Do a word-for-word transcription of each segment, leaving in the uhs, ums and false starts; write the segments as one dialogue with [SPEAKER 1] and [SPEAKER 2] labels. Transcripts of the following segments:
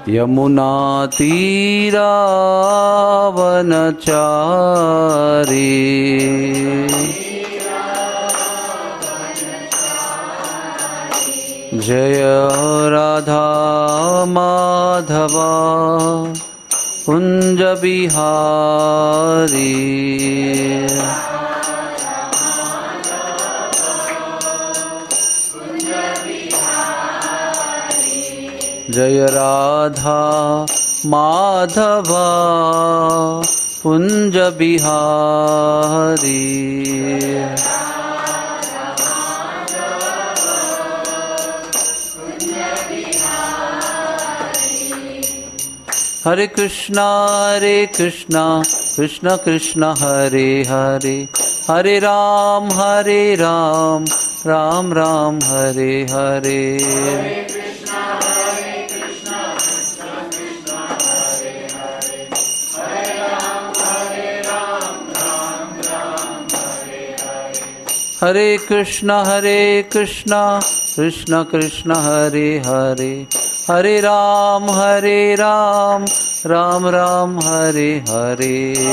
[SPEAKER 1] यमुना तीरावनचारी जय राधा माधवा कुंज बिहारी जय राधा माधवा कुंज बिहारी हरे कृष्णा हरे कृष्णा कृष्ण कृष्ण हरे हरे हरे राम हरे राम राम राम हरे हरे हरे कृष्णा हरे कृष्णा कृष्ण कृष्ण हरे हरे हरे राम हरे राम राम राम हरे हरे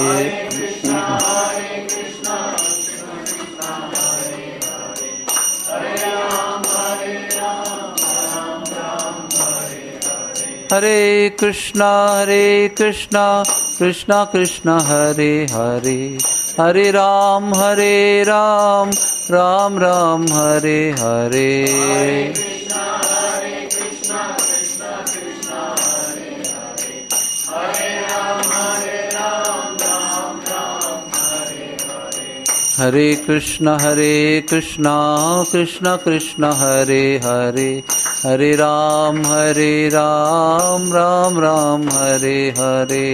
[SPEAKER 1] हरे कृष्णा हरे कृष्णा कृष्ण कृष्ण हरे हरे हरे राम हरे राम राम राम हरे हरे हरे कृष्ण हरे कृष्ण कृष्ण कृष्ण हरे हरे हरे राम हरे राम राम राम हरे हरे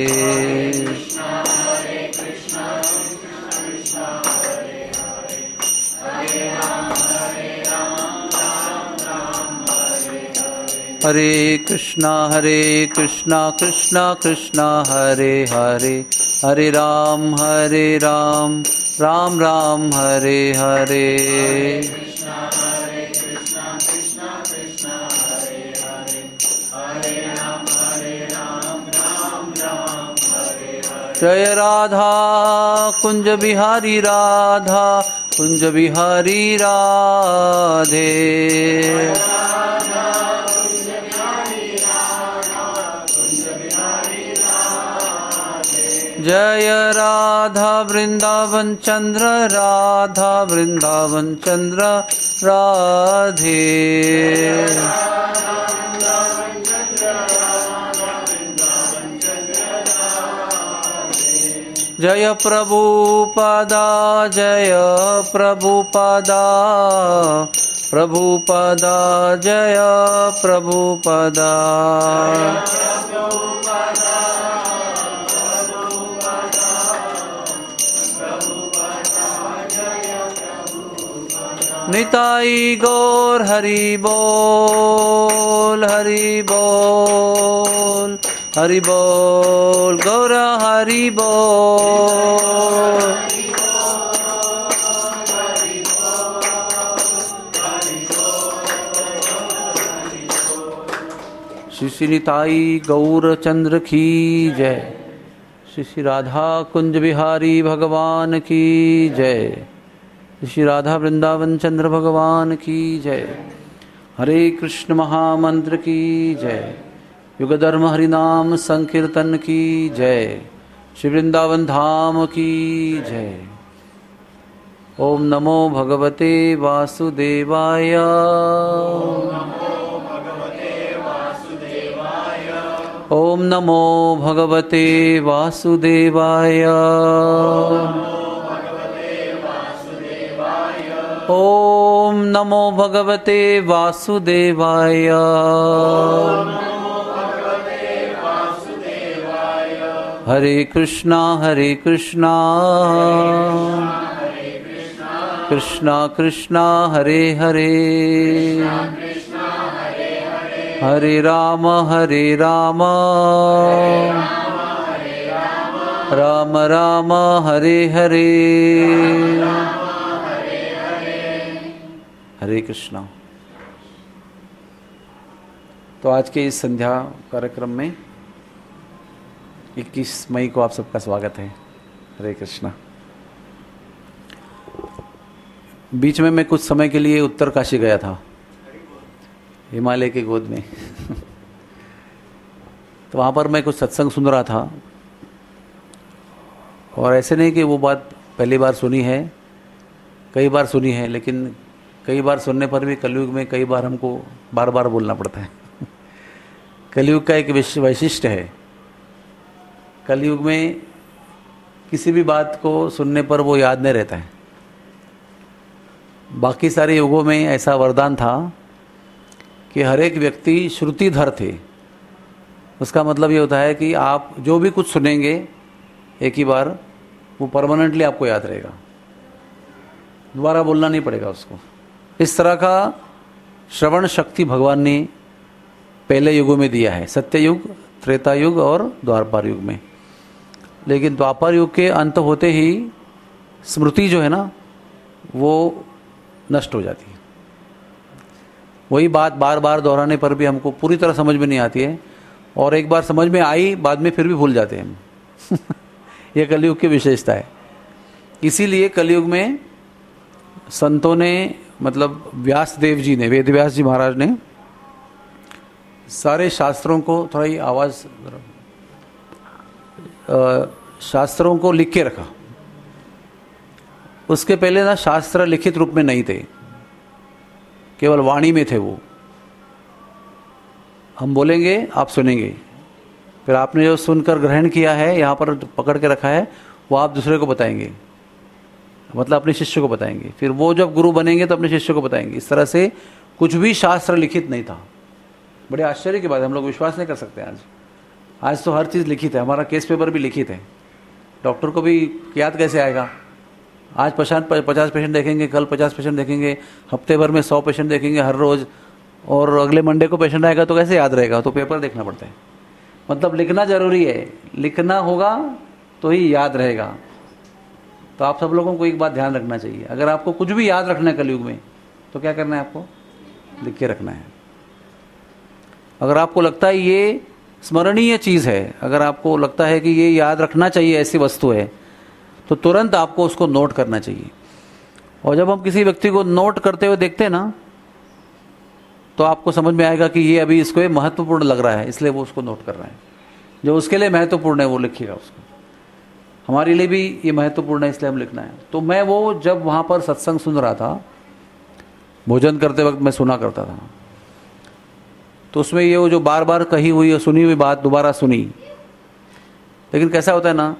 [SPEAKER 1] हरे कृष्णा हरे कृष्णा कृष्णा कृष्णा हरे हरे हरे राम हरे राम राम राम हरे हरे जय राधा कुंज बिहारी राधा कुंज बिहारी राधे जय राधा वृंदावन चंद्र राधा वृंदावन चंद्र राधे जय प्रभुपादा जय प्रभुपादा प्रभुपादा जय प्रभुपादा निताई गौर हरि बोल हरि बोल हरि बोल गौर हरि बोल श्री श्री निताई गौर चंद्र की जय। श्री श्री राधा कुंज बिहारी भगवान की जय। श्री राधा वृंदावन चंद्र भगवान की जय। हरे कृष्ण महामंत्र की जय। युग धर्म हरिनाम संकीर्तन की जय। श्री वृंदावन धाम की जय। ओम नमो भगवते वासुदेवाय। ओम नमो भगवते वासुदेवाय। ओम नमो भगवते वासुदेवाय। हरे कृष्णा हरे कृष्णा कृष्णा कृष्णा हरे हरे हरे राम हरे राम राम राम हरे हरे। हरे कृष्णा। तो आज के इस संध्या कार्यक्रम में इक्कीस मई को आप सबका स्वागत है। हरे कृष्णा। बीच में मैं कुछ समय के लिए उत्तरकाशी गया था, हिमालय की गोद में तो वहाँ पर मैं कुछ सत्संग सुन रहा था, और ऐसे नहीं कि वो बात पहली बार सुनी है, कई बार सुनी है, लेकिन कई बार सुनने पर भी कलयुग में कई बार हमको बार बार बोलना पड़ता है। कलयुग का एक वैशिष्ट्य है, कलयुग में किसी भी बात को सुनने पर वो याद नहीं रहता है। बाकी सारे युगों में ऐसा वरदान था कि हर एक व्यक्ति श्रुतिधर थे। उसका मतलब ये होता है कि आप जो भी कुछ सुनेंगे एक ही बार, वो परमानेंटली आपको याद रहेगा, दोबारा बोलना नहीं पड़ेगा उसको। इस तरह का श्रवण शक्ति भगवान ने पहले युगों में दिया है, सत्य युग, त्रेता युग और द्वापर युग में। लेकिन द्वापर युग के अंत होते ही स्मृति जो है ना, वो नष्ट हो जाती है। वही बात बार बार दोहराने पर भी हमको पूरी तरह समझ में नहीं आती है, और एक बार समझ में आई बाद में फिर भी भूल जाते हैं हम। यह कलयुग की विशेषता है। इसीलिए कलयुग में संतों ने, मतलब व्यास देव जी ने, वेद व्यास जी महाराज ने सारे शास्त्रों को, थोड़ा ही आवाज़, शास्त्रों को लिख के रखा। उसके पहले ना शास्त्र लिखित रूप में नहीं थे, केवल वाणी में थे। वो हम बोलेंगे, आप सुनेंगे, फिर आपने जो सुनकर ग्रहण किया है, यहाँ पर पकड़ के रखा है, वो आप दूसरे को बताएंगे, मतलब अपने शिष्य को बताएंगे। फिर वो जब गुरु बनेंगे तो अपने शिष्य को बताएंगे। इस तरह से कुछ भी शास्त्र लिखित नहीं था। बड़े आश्चर्य की बात है, हम लोग विश्वास नहीं कर सकते। आज आज तो हर चीज़ लिखित है, हमारा केस पेपर भी लिखित है। डॉक्टर को भी याद कैसे आएगा? आज पचास पचास पेशेंट देखेंगे, कल पचास पेशेंट देखेंगे, हफ्ते भर में सौ पेशेंट देखेंगे हर रोज़, और अगले मंडे को पेशेंट आएगा तो कैसे याद रहेगा? तो पेपर देखना पड़ता है। मतलब लिखना जरूरी है, लिखना होगा तो ही याद रहेगा। तो आप सब लोगों को एक बात ध्यान रखना चाहिए, अगर आपको कुछ भी याद रखना है कलयुग में, तो क्या करना है? आपको लिख के रखना है। अगर आपको लगता है ये स्मरणीय चीज़ है, अगर आपको लगता है कि ये याद रखना चाहिए, ऐसी वस्तु है, तो तुरंत आपको उसको नोट करना चाहिए। और जब हम किसी व्यक्ति को नोट करते हुए देखते हैं ना, तो आपको समझ में आएगा कि ये अभी इसको महत्वपूर्ण लग रहा है, इसलिए वो उसको नोट कर रहा है। जो उसके लिए महत्वपूर्ण है वो लिखिएगा उसको। हमारे लिए भी ये महत्वपूर्ण है, इसलिए हम लिखना है। तो मैं वो जब वहाँ पर सत्संग सुन रहा था, भोजन करते वक्त मैं सुना करता था, तो उसमें ये वो जो बार बार कही हुई सुनी हुई बात दोबारा सुनी। लेकिन कैसा होता है ना,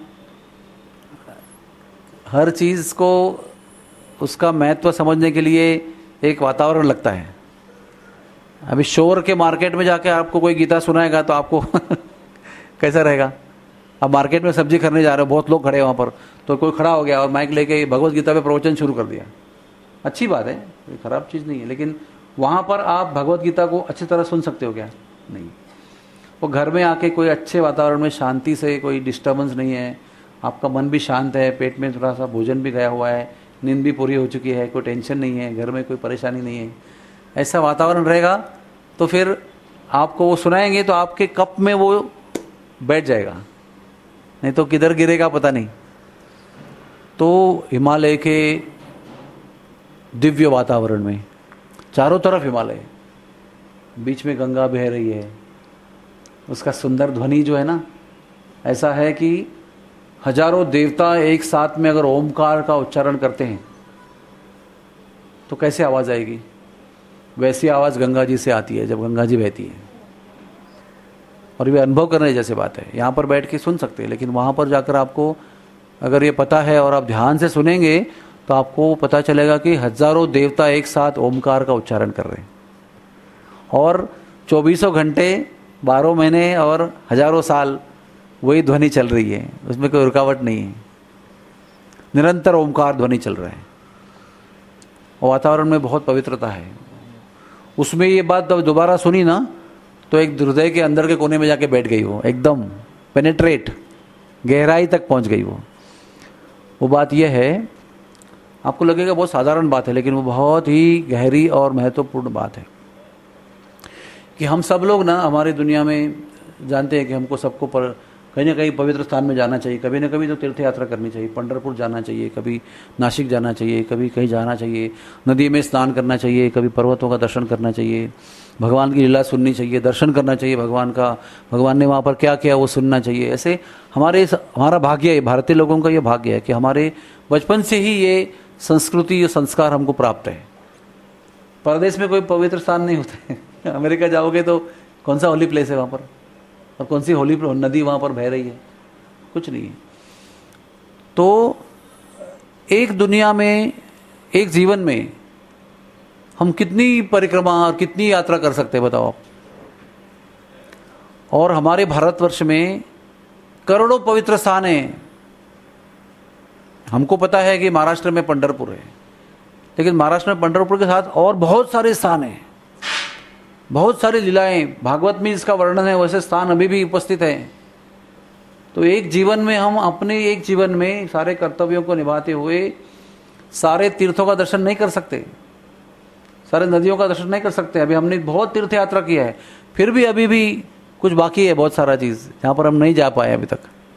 [SPEAKER 1] हर चीज़ को उसका महत्व समझने के लिए एक वातावरण लगता है। अभी शोर के मार्केट में जाके आपको कोई गीता सुनाएगा तो आपको कैसा रहेगा? अब मार्केट में सब्जी खरीदने जा रहे हो, बहुत लोग खड़े हैं वहाँ पर, तो कोई खड़ा हो गया और माइक लेके भगवत गीता पे प्रवचन शुरू कर दिया। अच्छी बात है, कोई ख़राब चीज़ नहीं है, लेकिन वहाँ पर आप भगवत गीता को अच्छी तरह सुन सकते हो क्या? नहीं। वो घर में आके कोई अच्छे वातावरण में शांति से, कोई डिस्टर्बेंस नहीं है, आपका मन भी शांत है, पेट में थोड़ा सा भोजन भी गया हुआ है, नींद भी पूरी हो चुकी है, कोई टेंशन नहीं है, घर में कोई परेशानी नहीं है, ऐसा वातावरण रहेगा, तो फिर आपको वो सुनाएंगे तो आपके कप में वो बैठ जाएगा, नहीं तो किधर गिरेगा पता नहीं। तो हिमालय के दिव्य वातावरण में, चारों तरफ हिमालय, बीच में गंगा बह रही है, उसका सुंदर ध्वनि जो है ना, ऐसा है कि हजारों देवता एक साथ में अगर ओमकार का उच्चारण करते हैं तो कैसे आवाज़ आएगी? वैसी आवाज़ गंगा जी से आती है जब गंगा जी बहती है। और ये अनुभव करने जैसे बात है। यहाँ पर बैठ के सुन सकते हैं, लेकिन वहाँ पर जाकर आपको अगर ये पता है और आप ध्यान से सुनेंगे तो आपको पता चलेगा कि हजारों देवता एक साथ ओमकार का उच्चारण कर रहे हैं, और चौबीसों घंटे, बारह महीने और हजारों साल वही ध्वनि चल रही है, उसमें कोई रुकावट नहीं है, निरंतर ओमकार ध्वनि चल रहा है। और वातावरण में बहुत पवित्रता है। उसमें ये बात जब दोबारा सुनी ना, तो एक हृदय के अंदर के कोने में जाके बैठ गई, वो एकदम पेनेट्रेट, गहराई तक पहुंच गई। वो वो बात यह है, आपको लगेगा बहुत साधारण बात है, लेकिन वो बहुत ही गहरी और महत्वपूर्ण बात है कि हम सब लोग ना हमारी दुनिया में जानते हैं कि हमको सबको पर कहीं ना कहीं पवित्र स्थान में जाना चाहिए, कभी ना कभी तो तीर्थ यात्रा करनी चाहिए, पंढरपुर जाना चाहिए, कभी नासिक जाना चाहिए, कभी कहीं जाना चाहिए, नदी में स्नान करना चाहिए, कभी पर्वतों का दर्शन करना चाहिए, भगवान की लीला सुननी चाहिए, दर्शन करना चाहिए भगवान का, भगवान ने वहाँ पर क्या किया वो सुनना चाहिए। ऐसे हमारे हमारा भाग्य है, भारतीय लोगों का ये भाग्य है कि हमारे बचपन से ही ये संस्कृति, ये संस्कार हमको प्राप्त है। परदेश में कोई पवित्र स्थान नहीं होता है। अमेरिका जाओगे तो कौन सा होली प्लेस है वहाँ पर, और कौन सी होली नदी वहाँ पर बह रही है, कुछ नहीं है। तो एक दुनिया में, एक जीवन में हम कितनी परिक्रमा और कितनी यात्रा कर सकते हैं बताओ आप। और हमारे भारतवर्ष में करोड़ों पवित्र स्थान हैं। हमको पता है कि महाराष्ट्र में पंढरपुर है, लेकिन महाराष्ट्र में पंढरपुर के साथ और बहुत सारे स्थान हैं, बहुत सारी लीलाएं, भागवत में इसका वर्णन है, वैसे स्थान अभी भी उपस्थित हैं। तो एक जीवन में हम अपने एक जीवन में सारे कर्तव्यों को निभाते हुए सारे तीर्थों का दर्शन नहीं कर सकते, सारे नदियों का दर्शन नहीं कर सकते। अभी हमने बहुत तीर्थ यात्रा किया है, फिर भी अभी भी कुछ बाकी है, बहुत सारा चीज़ जहाँ पर हम नहीं जा पाए अभी तक।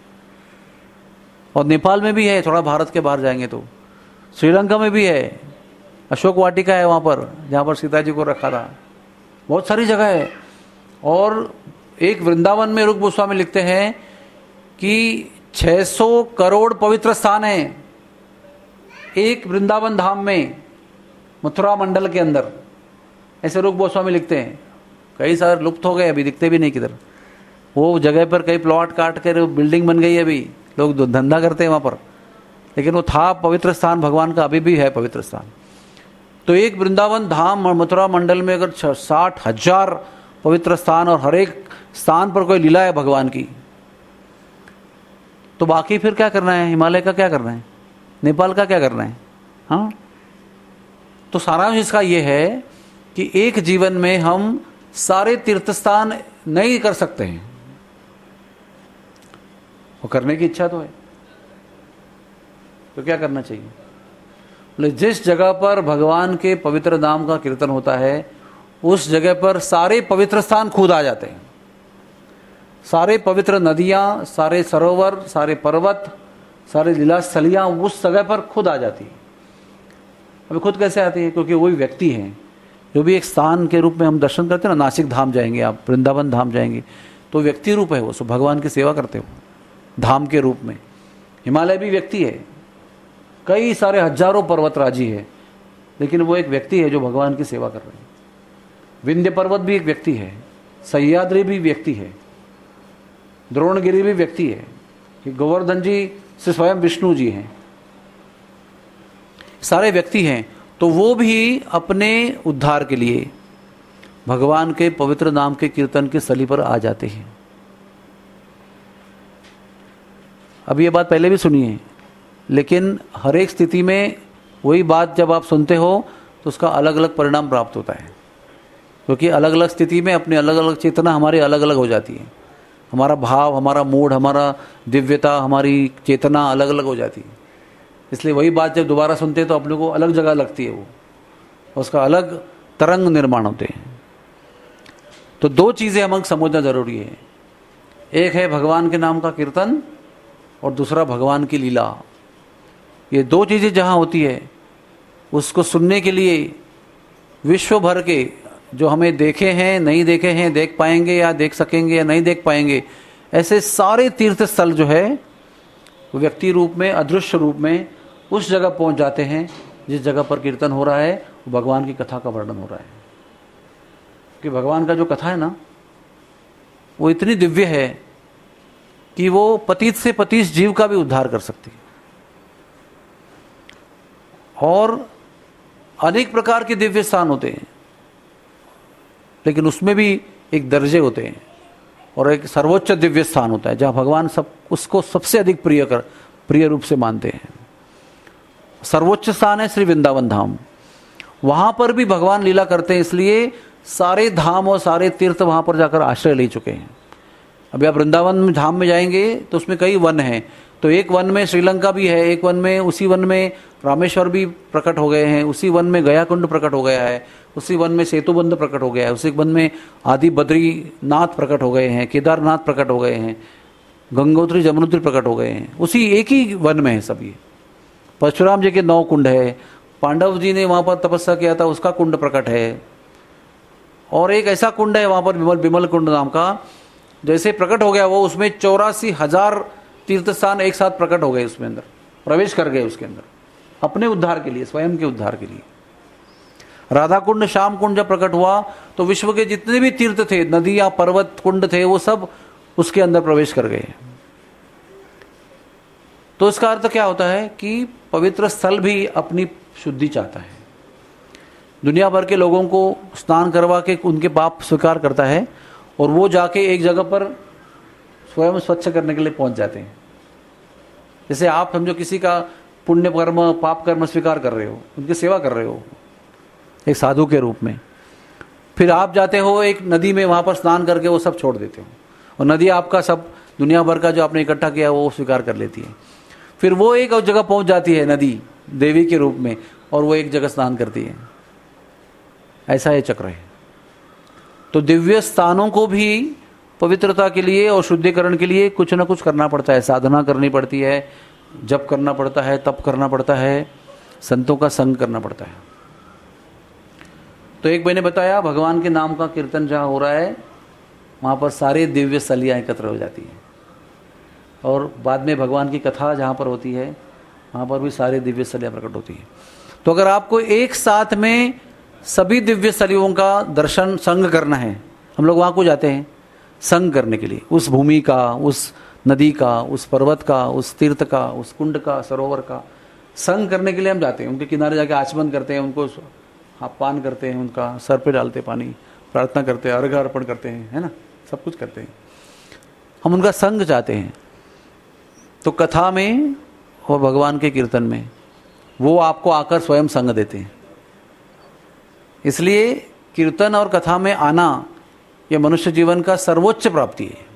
[SPEAKER 1] और नेपाल में भी है, थोड़ा भारत के बाहर जाएंगे तो श्रीलंका में भी है, अशोक वाटिका है वहाँ पर जहाँ पर सीता जी को रखा था, बहुत सारी जगह है। और एक वृंदावन में रूप गोस्वामी लिखते हैं कि छह सौ करोड़ पवित्र स्थान हैं एक वृंदावन धाम में, मथुरा मंडल के अंदर, ऐसे रूप गोस्वामी लिखते हैं। कई सारे लुप्त हो गए, अभी दिखते भी नहीं किधर। वो जगह पर कई प्लॉट काट कर बिल्डिंग बन गई है, अभी लोग धंधा करते हैं वहाँ पर, लेकिन वो था पवित्र स्थान भगवान का, अभी भी है पवित्र स्थान। तो एक वृंदावन धाम और मथुरा मंडल में अगर साठ हजार पवित्र स्थान और हर एक स्थान पर कोई लीला है भगवान की, तो बाकी फिर क्या करना है? हिमालय का क्या करना है? नेपाल का क्या करना है? हाँ, तो सारांश इसका ये है कि एक जीवन में हम सारे तीर्थ स्थान नहीं कर सकते हैं, वो करने की इच्छा तो है, तो क्या करना चाहिए? जिस जगह पर भगवान के पवित्र नाम का कीर्तन होता है उस जगह पर सारे पवित्र स्थान खुद आ जाते हैं, सारे पवित्र नदियां, सारे सरोवर, सारे पर्वत, सारे लीला स्थलियां उस जगह पर खुद आ जाती है। अभी खुद कैसे आती है? क्योंकि वही व्यक्ति है जो भी एक स्थान के रूप में हम दर्शन करते हैं ना, नासिक धाम जाएंगे आप, वृंदावन धाम जाएंगे, तो व्यक्ति रूप है वो, सो भगवान की सेवा करते हो धाम के रूप में। हिमालय भी व्यक्ति है, कई सारे हजारों पर्वतराजी है, लेकिन वो एक व्यक्ति है जो भगवान की सेवा कर रहे हैं। विंध्य पर्वत भी एक व्यक्ति है, सह्याद्री भी व्यक्ति है, द्रोणगिरी भी व्यक्ति है, गोवर्धन जी से स्वयं विष्णु जी हैं, सारे व्यक्ति हैं। तो वो भी अपने उद्धार के लिए भगवान के पवित्र नाम के कीर्तन की स्थली पर आ जाते हैं। अब ये बात पहले भी सुनी है, लेकिन हर एक स्थिति में वही बात जब आप सुनते हो तो उसका अलग अलग परिणाम प्राप्त होता है, क्योंकि अलग अलग स्थिति में अपनी अलग अलग चेतना हमारी अलग अलग हो जाती है। हमारा भाव, हमारा मूड, हमारा दिव्यता, हमारी चेतना अलग अलग हो जाती है। इसलिए वही बात जब दोबारा सुनते हैं तो अपने को अलग जगह लगती है, वो उसका अलग तरंग निर्माण होते हैं। तो दो चीज़ें हमें समझना जरूरी है, एक है भगवान के नाम का कीर्तन और दूसरा भगवान की लीला। ये दो चीज़ें जहाँ होती है उसको सुनने के लिए विश्व भर के जो हमें देखे हैं, नहीं देखे हैं, देख पाएंगे या देख सकेंगे या नहीं देख पाएंगे, ऐसे सारे तीर्थ स्थल जो है वो व्यक्ति रूप में, अदृश्य रूप में उस जगह पहुंच जाते हैं जिस जगह पर कीर्तन हो रहा है, वो भगवान की कथा का वर्णन हो रहा है। कि भगवान का जो कथा है ना वो इतनी दिव्य है कि वो पतित से पतित जीव का भी उद्धार कर सकती है। और अनेक प्रकार के दिव्य स्थान होते हैं, लेकिन उसमें भी एक दर्जे होते हैं और एक सर्वोच्च दिव्य स्थान होता है जहाँ भगवान सब उसको सबसे अधिक प्रिय कर प्रिय रूप से मानते हैं। सर्वोच्च स्थान है श्री वृंदावन धाम, वहाँ पर भी भगवान लीला करते हैं, इसलिए सारे धाम और सारे तीर्थ वहाँ पर जाकर आश्रय ले चुके हैं। अभी आप वृंदावन धाम में जाएंगे तो उसमें कई वन हैं, तो एक वन में श्रीलंका भी है, एक वन में, उसी वन में रामेश्वर भी प्रकट हो गए हैं, उसी वन में गया कुंड प्रकट हो गया है, उसी वन में सेतुबंध प्रकट हो गया है, उसी वन में आदि बद्रीनाथ प्रकट हो गए हैं, केदारनाथ प्रकट हो गए हैं, गंगोत्री जमुनोत्री प्रकट हो गए हैं, उसी एक ही वन में है सब ये। परशुराम जी के नौ कुंड है, पांडव जी ने वहाँ पर तपस्या किया था उसका कुंड प्रकट है, और एक ऐसा कुंड है वहाँ पर विमल विमल कुंड नाम का, जैसे प्रकट हो गया वो, उसमें चौरासी हजार तीर्थ स्थान एक साथ प्रकट हो गए, उसमें अंदर प्रवेश कर गए उसके अंदर, अपने उद्धार के लिए, स्वयं के उद्धार के लिए। राधा कुंड श्याम कुंड जब प्रकट हुआ तो विश्व के जितने भी तीर्थ थे, नदियां पर्वत कुंड थे, वो सब उसके अंदर प्रवेश कर गए। तो इसका अर्थ क्या होता है कि पवित्र स्थल भी अपनी शुद्धि चाहता है, दुनिया भर के लोगों को स्नान करवा के उनके पाप स्वीकार करता है, और वो जाके एक जगह पर स्वयं स्वच्छ करने के लिए पहुंच जाते हैं। जैसे आप समझो किसी का पुण्य कर्म पाप कर्म स्वीकार कर रहे हो, उनकी सेवा कर रहे हो एक साधु के रूप में, फिर आप जाते हो एक नदी में, वहां पर स्नान करके वो सब छोड़ देते हो, और नदी आपका सब दुनिया भर का जो आपने इकट्ठा किया वो स्वीकार कर लेती है। फिर वो एक जगह पहुंच जाती है नदी देवी के रूप में, और वो एक जगह स्नान करती है। ऐसा ये चक्र है। तो दिव्य स्थानों को भी पवित्रता के लिए और शुद्धिकरण के लिए कुछ ना कुछ करना पड़ता है, साधना करनी पड़ती है, जप करना पड़ता है, तप करना पड़ता है, संतों का संग करना पड़ता है। तो एक मैंने बताया भगवान के नाम का कीर्तन जहाँ हो रहा है वहाँ पर सारे दिव्य स्थलियाँ एकत्र हो जाती हैं, और बाद में भगवान की कथा जहाँ पर होती है वहाँ पर भी सारे दिव्य स्थलियाँ प्रकट होती हैं। तो अगर आपको एक साथ में सभी दिव्य स्थलियों का दर्शन संग करना है, हम लोग वहाँ को जाते हैं संग करने के लिए, उस भूमि का, उस नदी का, उस पर्वत का, उस तीर्थ का, उस कुंड का, सरोवर का संग करने के लिए हम जाते हैं। उनके किनारे जाके आचमन करते हैं, उनको आप पान करते हैं, उनका सर पे डालते पानी, प्रार्थना करते हैं, अर्घ्य अर्पण करते हैं, है ना, सब कुछ करते हैं। हम उनका संग चाहते हैं। तो कथा में और भगवान के कीर्तन में वो आपको आकर स्वयं संग देते हैं। इसलिए कीर्तन और कथा में आना यह मनुष्य जीवन का सर्वोच्च प्राप्ति है।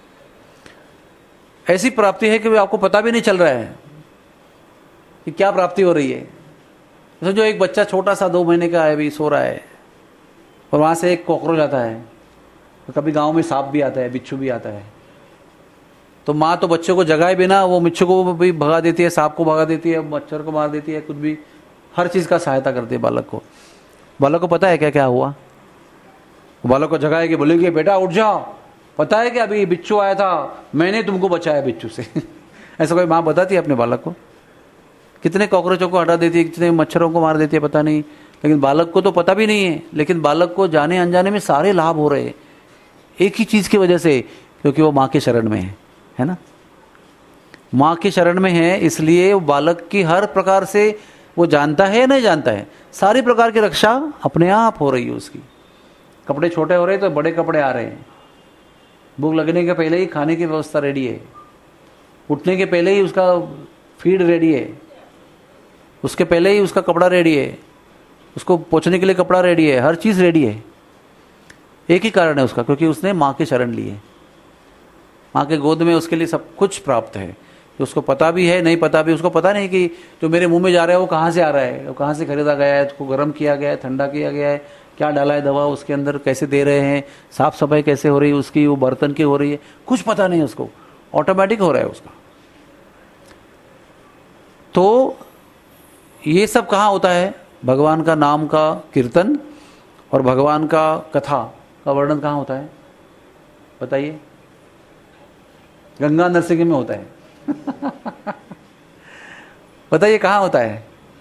[SPEAKER 1] ऐसी प्राप्ति है कि आपको पता भी नहीं चल रहा है कि क्या प्राप्ति हो रही है। तो जो एक बच्चा छोटा सा दो महीने का है, अभी सो रहा है, और वहाँ से एक कॉकरोच आता है, तो कभी गांव में सांप भी आता है, बिच्छू भी आता है, तो माँ तो बच्चे को जगाए बिना वो बिच्छू को भी भगा देती है, सांप को भगा देती है, मच्छर को मार देती है, कुछ भी हर चीज़ का सहायता करती है बालक को। बालक को पता है क्या क्या हुआ, बालक को जगाएगी, बोलेगी बेटा उठ जाओ, पता है कि अभी बिच्छू आया था, मैंने तुमको बचाया बिच्छू से। ऐसा कोई माँ बताती है अपने बालक को? कितने कॉकरोचों को हटा देती है, कितने मच्छरों को मार देती है, पता नहीं, लेकिन बालक को तो पता भी नहीं है। लेकिन बालक को जाने अनजाने में सारे लाभ हो रहे हैं एक ही चीज की वजह से, क्योंकि वो माँ के शरण में है, है ना। माँ के शरण में है, इसलिए वो बालक की हर प्रकार से वो जानता है या नहीं जानता है, सारी प्रकार की रक्षा अपने आप हो रही है उसकी। कपड़े छोटे हो रहे हैं तो बड़े कपड़े आ रहे हैं, भूख लगने के पहले ही खाने की व्यवस्था रेडी है, उठने के पहले ही उसका फीड रेडी है, उसके पहले ही उसका कपड़ा रेडी है, उसको पोंछने के लिए कपड़ा रेडी है, हर चीज़ रेडी है। एक ही कारण है उसका, क्योंकि उसने माँ की शरण ली है, माँ के गोद में उसके लिए सब कुछ प्राप्त है। तो उसको पता भी है, नहीं पता भी, उसको पता नहीं कि जो मेरे मुंह में जा रहा है वो कहाँ से आ रहा है, वो कहाँ से खरीदा गया है, उसको गर्म किया गया है, ठंडा किया गया है, क्या डाला है दवा उसके अंदर, कैसे दे रहे हैं, साफ सफाई कैसे हो रही है उसकी, वो बर्तन की हो रही है, कुछ पता नहीं उसको, ऑटोमेटिक हो रहा है उसका। तो ये सब कहाँ होता है? भगवान का नाम का कीर्तन और भगवान का कथा का वर्णन कहाँ होता है बताइए? गंगा नरसिंह में होता है। बताइए कहाँ होता है?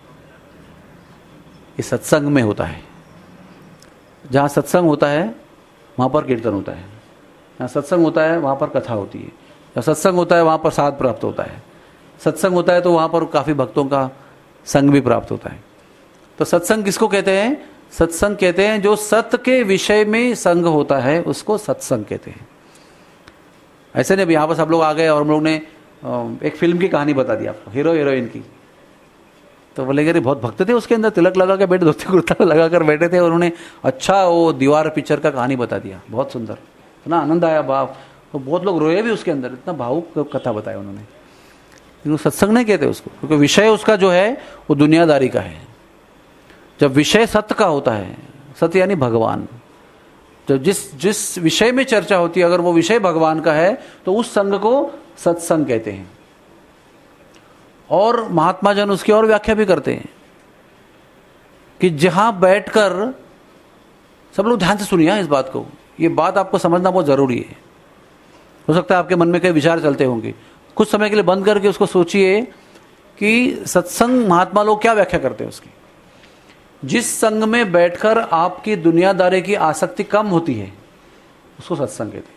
[SPEAKER 1] ये सत्संग में होता है। जहाँ सत्संग होता है वहाँ पर कीर्तन होता है, जहाँ सत्संग होता है वहाँ पर कथा होती है, जहाँ सत्संग होता है वहाँ पर साध प्राप्त होता है, सत्संग होता है तो वहाँ पर काफ़ी भक्तों का संग भी प्राप्त होता है। तो सत्संग किसको कहते हैं? सत्संग कहते हैं जो सत्य के विषय में संग होता है, उसको सत्संग कहते हैं। ऐसे नहीं, यहाँ पर सब लोग आ गए और हम लोग ने एक फिल्म की कहानी बता दी आपको, हीरो हीरोइन की, तो बोलेंगे अरे बहुत भक्त थे उसके अंदर, तिलक लगा के बैठे, धोती कुर्ता लगा कर बैठे थे, और उन्होंने अच्छा वो दीवार पिक्चर का कहानी बता दिया, बहुत सुंदर, इतना आनंद आया बाप, तो बहुत लोग रोए भी उसके अंदर, इतना भावुक कथा बताया उन्होंने। लेकिन सत्संग नहीं कहते उसको, क्योंकि विषय उसका जो है वो दुनियादारी का है। जब विषय सत्य का होता है, सत यानी भगवान। तो जिस जिस विषय में चर्चा होती है अगर वो विषय भगवान का है तो उस संग को सत्संग कहते हैं। और महात्मा जन उसकी और व्याख्या भी करते हैं कि जहां बैठकर, सब लोग ध्यान से सुनिए इस बात को, ये बात आपको समझना बहुत जरूरी है। हो सकता है आपके मन में कई विचार चलते होंगे, कुछ समय के लिए बंद करके उसको सोचिए कि सत्संग महात्मा लोग क्या व्याख्या करते हैं उसकी। जिस संग में बैठकर आपकी दुनियादारी की आसक्ति कम होती है उसको सत्संग कहते हैं।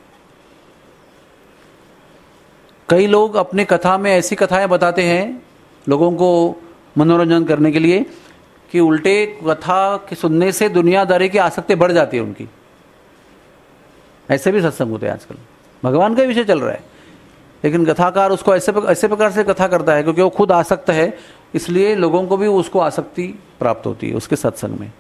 [SPEAKER 1] कई लोग अपनी कथा में ऐसी कथाएं बताते हैं लोगों को मनोरंजन करने के लिए कि उल्टे कथा के सुनने से दुनियादारी की आसक्ति बढ़ जाती है उनकी। ऐसे भी सत्संग होते हैं आजकल, भगवान का विषय चल रहा है लेकिन कथाकार उसको ऐसे ऐसे प्रकार से कथा करता है क्योंकि वो खुद आसक्त है, इसलिए लोगों को भी उसको आसक्ति प्राप्त होती है उसके सत्संग में।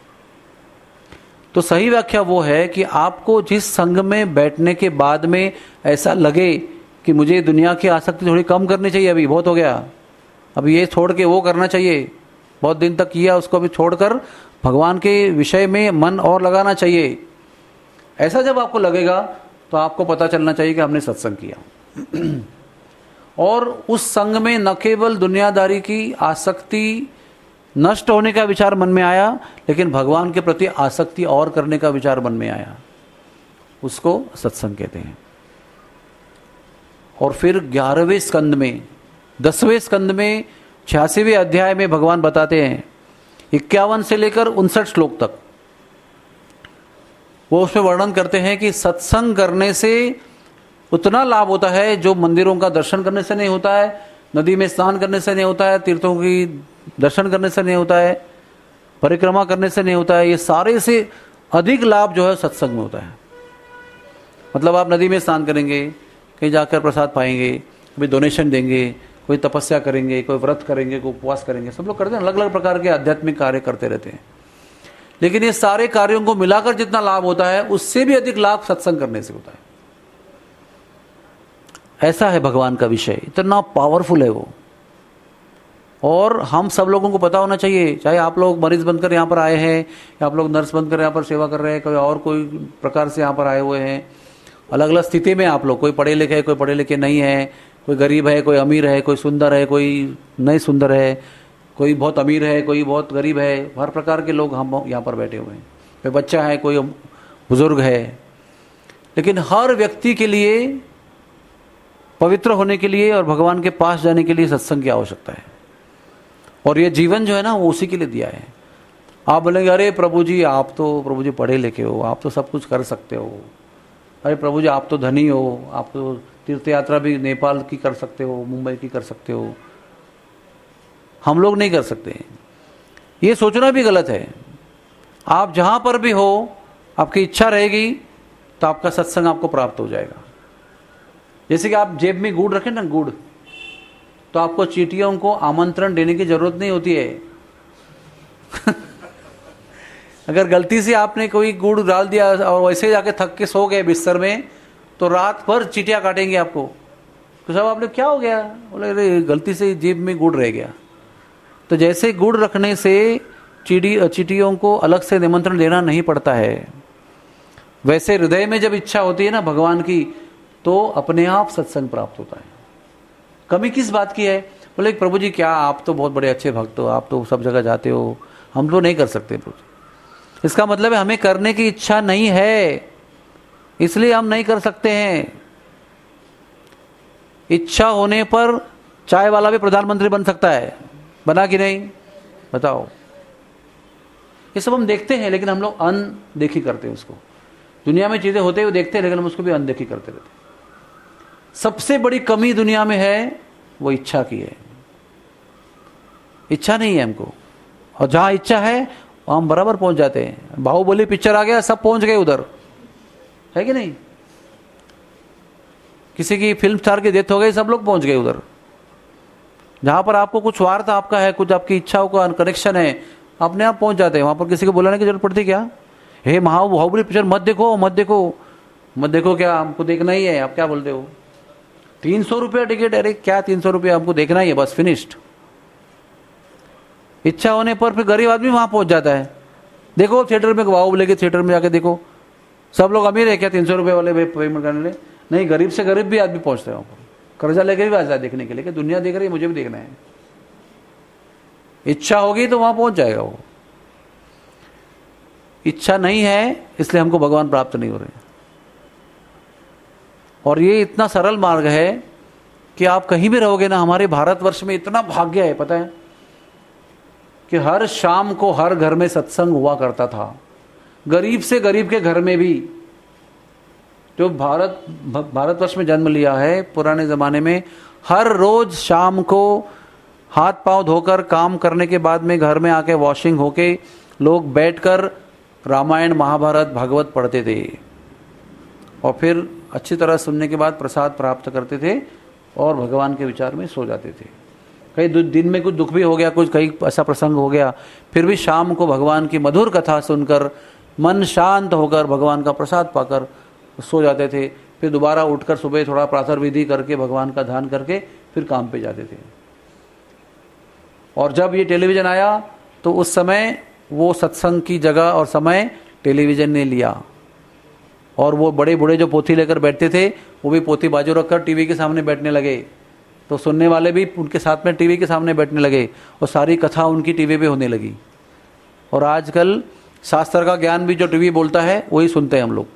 [SPEAKER 1] तो सही व्याख्या वो है कि आपको जिस संग में बैठने के बाद में ऐसा लगे कि मुझे दुनिया की आसक्ति थोड़ी कम करनी चाहिए, अभी बहुत हो गया, अब ये छोड़ के वो करना चाहिए, बहुत दिन तक किया उसको अभी छोड़कर भगवान के विषय में मन और लगाना चाहिए, ऐसा जब आपको लगेगा तो आपको पता चलना चाहिए कि हमने सत्संग किया। और उस संग में न केवल दुनियादारी की आसक्ति नष्ट होने का विचार मन में आया लेकिन भगवान के प्रति आसक्ति और करने का विचार मन में आया, उसको सत्संग कहते हैं। और फिर ग्यारहवें स्कंद में, दसवें स्कंद में, छियासीवें अध्याय में भगवान बताते हैं इक्यावन से लेकर उनसठ श्लोक तक, वो उसमें वर्णन करते हैं कि सत्संग करने से उतना लाभ होता है जो मंदिरों का दर्शन करने से नहीं होता है, नदी में स्नान करने से नहीं होता है, तीर्थों की दर्शन करने से नहीं होता है, परिक्रमा करने से नहीं होता है। ये सारे से अधिक लाभ जो है सत्संग में होता है। मतलब आप नदी में स्नान करेंगे, कहीं जाकर प्रसाद पाएंगे, कभी डोनेशन देंगे, कोई तपस्या करेंगे, कोई व्रत करेंगे, कोई उपवास करेंगे, सब लोग करते हैं, अलग अलग प्रकार के आध्यात्मिक कार्य करते रहते हैं। लेकिन ये सारे कार्यों को मिलाकर जितना लाभ होता है उससे भी अधिक लाभ सत्संग करने से होता है। ऐसा है भगवान का विषय, इतना पावरफुल है वो। और हम सब लोगों को पता होना चाहिए, चाहे आप लोग मरीज बनकर यहाँ पर आए हैं या आप लोग नर्स बनकर यहाँ पर सेवा कर रहे हैं, कोई और कोई प्रकार से यहाँ पर आए हुए हैं, अलग अलग स्थिति में आप लोग, कोई पढ़े लिखे है, कोई पढ़े लिखे नहीं है, कोई गरीब है, कोई अमीर है, कोई सुंदर है, कोई नहीं सुंदर है, कोई बहुत अमीर है, कोई बहुत गरीब है, हर प्रकार के लोग हम यहाँ पर बैठे हुए हैं। कोई बच्चा है, कोई बुजुर्ग है, लेकिन हर व्यक्ति के लिए पवित्र होने के लिए और भगवान के पास जाने के लिए सत्संग की आवश्यकता है। और ये जीवन जो है ना वो उसी के लिए दिया है। आप बोलेंगे अरे प्रभु जी आप तो प्रभु जी पढ़े लिखे हो, आप तो सब कुछ कर सकते हो, अरे प्रभु जी आप तो धनी हो, आप तो तीर्थ यात्रा भी नेपाल की कर सकते हो, मुंबई की कर सकते हो, हम लोग नहीं कर सकते। ये सोचना भी गलत है। आप जहां पर भी हो आपकी इच्छा रहेगी तो आपका सत्संग आपको प्राप्त हो जाएगा। जैसे कि आप जेब में गुड़ रखें ना, गुड़, तो आपको चींटियों को आमंत्रण देने की जरूरत नहीं होती है। अगर गलती से आपने कोई गुड़ डाल दिया और वैसे जाके थक के सो गए बिस्तर में तो रात भर चींटियां काटेंगे आपको। तो साहब आपने क्या हो गया? बोले अरे गलती से जेब में गुड़ रह गया। तो जैसे गुड़ रखने से चींटी चींटियों को अलग से निमंत्रण देना नहीं पड़ता है, वैसे हृदय में जब इच्छा होती है ना भगवान की तो अपने आप सत्संग प्राप्त होता है। कमी किस बात की है? बोले प्रभु जी क्या आप तो बहुत बड़े अच्छे भक्त हो, आप तो सब जगह जाते हो, हम तो नहीं कर सकते प्रभु जी। इसका मतलब है हमें करने की इच्छा नहीं है, इसलिए हम नहीं कर सकते हैं। इच्छा होने पर चाय वाला भी प्रधानमंत्री बन सकता है, बना कि नहीं बताओ? ये सब हम देखते हैं लेकिन हम लोग अनदेखी करते हैं उसको। दुनिया में चीजें होते हुए देखते हैं लेकिन हम उसको भी अनदेखी करते रहते हैं। सबसे बड़ी कमी दुनिया में है वो इच्छा की है। इच्छा नहीं है हमको, और जहां इच्छा है हम बराबर पहुंच जाते हैं। बाहुबली पिक्चर आ गया, सब पहुंच गए उधर, है कि नहीं? किसी की फिल्म स्टार की डेथ हो गई, सब लोग पहुंच गए उधर। जहां पर आपको कुछ वार्ता आपका है, कुछ आपकी इच्छाओं का कनेक्शन है, अपने आप पहुंच जाते हैं वहां पर। किसी को बुलाने की जरूरत पड़ती क्या? हे महा बाहुबली पिक्चर मत देखो, मत देखो, मत देखो। क्या हमको देखना ही है? आप क्या बोलते हो? तीन सौ रुपया टिकट। अरे क्या तीन सौ रुपया, हमको देखना ही है बस, फिनिश्ड। इच्छा होने पर फिर गरीब आदमी वहां पहुंच जाता है, देखो थिएटर में गवाओ बोले कि थिएटर में जाके देखो, सब लोग अमीर है क्या तीन सौ रुपये वाले पेमेंट करने लिए? नहीं, गरीब से गरीब भी आदमी पहुंचते हैं वहाँ पर, कर्जा लेकर भी आ जाए देखने के लिए कि दुनिया देख रही है, मुझे भी देखना है। इच्छा होगी तो वहां पहुंच जाएगा वो, इच्छा नहीं है इसलिए हमको भगवान प्राप्त नहीं हो रहे। और ये इतना सरल मार्ग है कि आप कहीं भी रहोगे ना, हमारे भारतवर्ष में इतना भाग्य है, पता है कि हर शाम को हर घर में सत्संग हुआ करता था, गरीब से गरीब के घर में भी। जो भारत भारतवर्ष में जन्म लिया है, पुराने जमाने में हर रोज शाम को हाथ पांव धोकर काम करने के बाद में घर में आके वॉशिंग होके लोग बैठकर रामायण महाभारत भागवत पढ़ते थे और फिर अच्छी तरह सुनने के बाद प्रसाद प्राप्त करते थे और भगवान के विचार में सो जाते थे। कई दिन में कुछ दुख भी हो गया, कुछ कहीं ऐसा प्रसंग हो गया, फिर भी शाम को भगवान की मधुर कथा सुनकर मन शांत होकर भगवान का प्रसाद पाकर सो जाते थे। फिर दोबारा उठकर सुबह थोड़ा प्रातः विधि करके भगवान का ध्यान करके फिर काम पे जाते थे। और जब ये टेलीविज़न आया तो उस समय वो सत्संग की जगह और समय टेलीविज़न ने लिया, और वो बड़े बूढ़े जो पोथी लेकर बैठते थे वो भी पोथी बाजू रखकर टीवी के सामने बैठने लगे, तो सुनने वाले भी उनके साथ में टीवी के सामने बैठने लगे और सारी कथा उनकी टीवी पे होने लगी। और आजकल शास्त्र का ज्ञान भी जो टीवी बोलता है वही सुनते हैं हम लोग।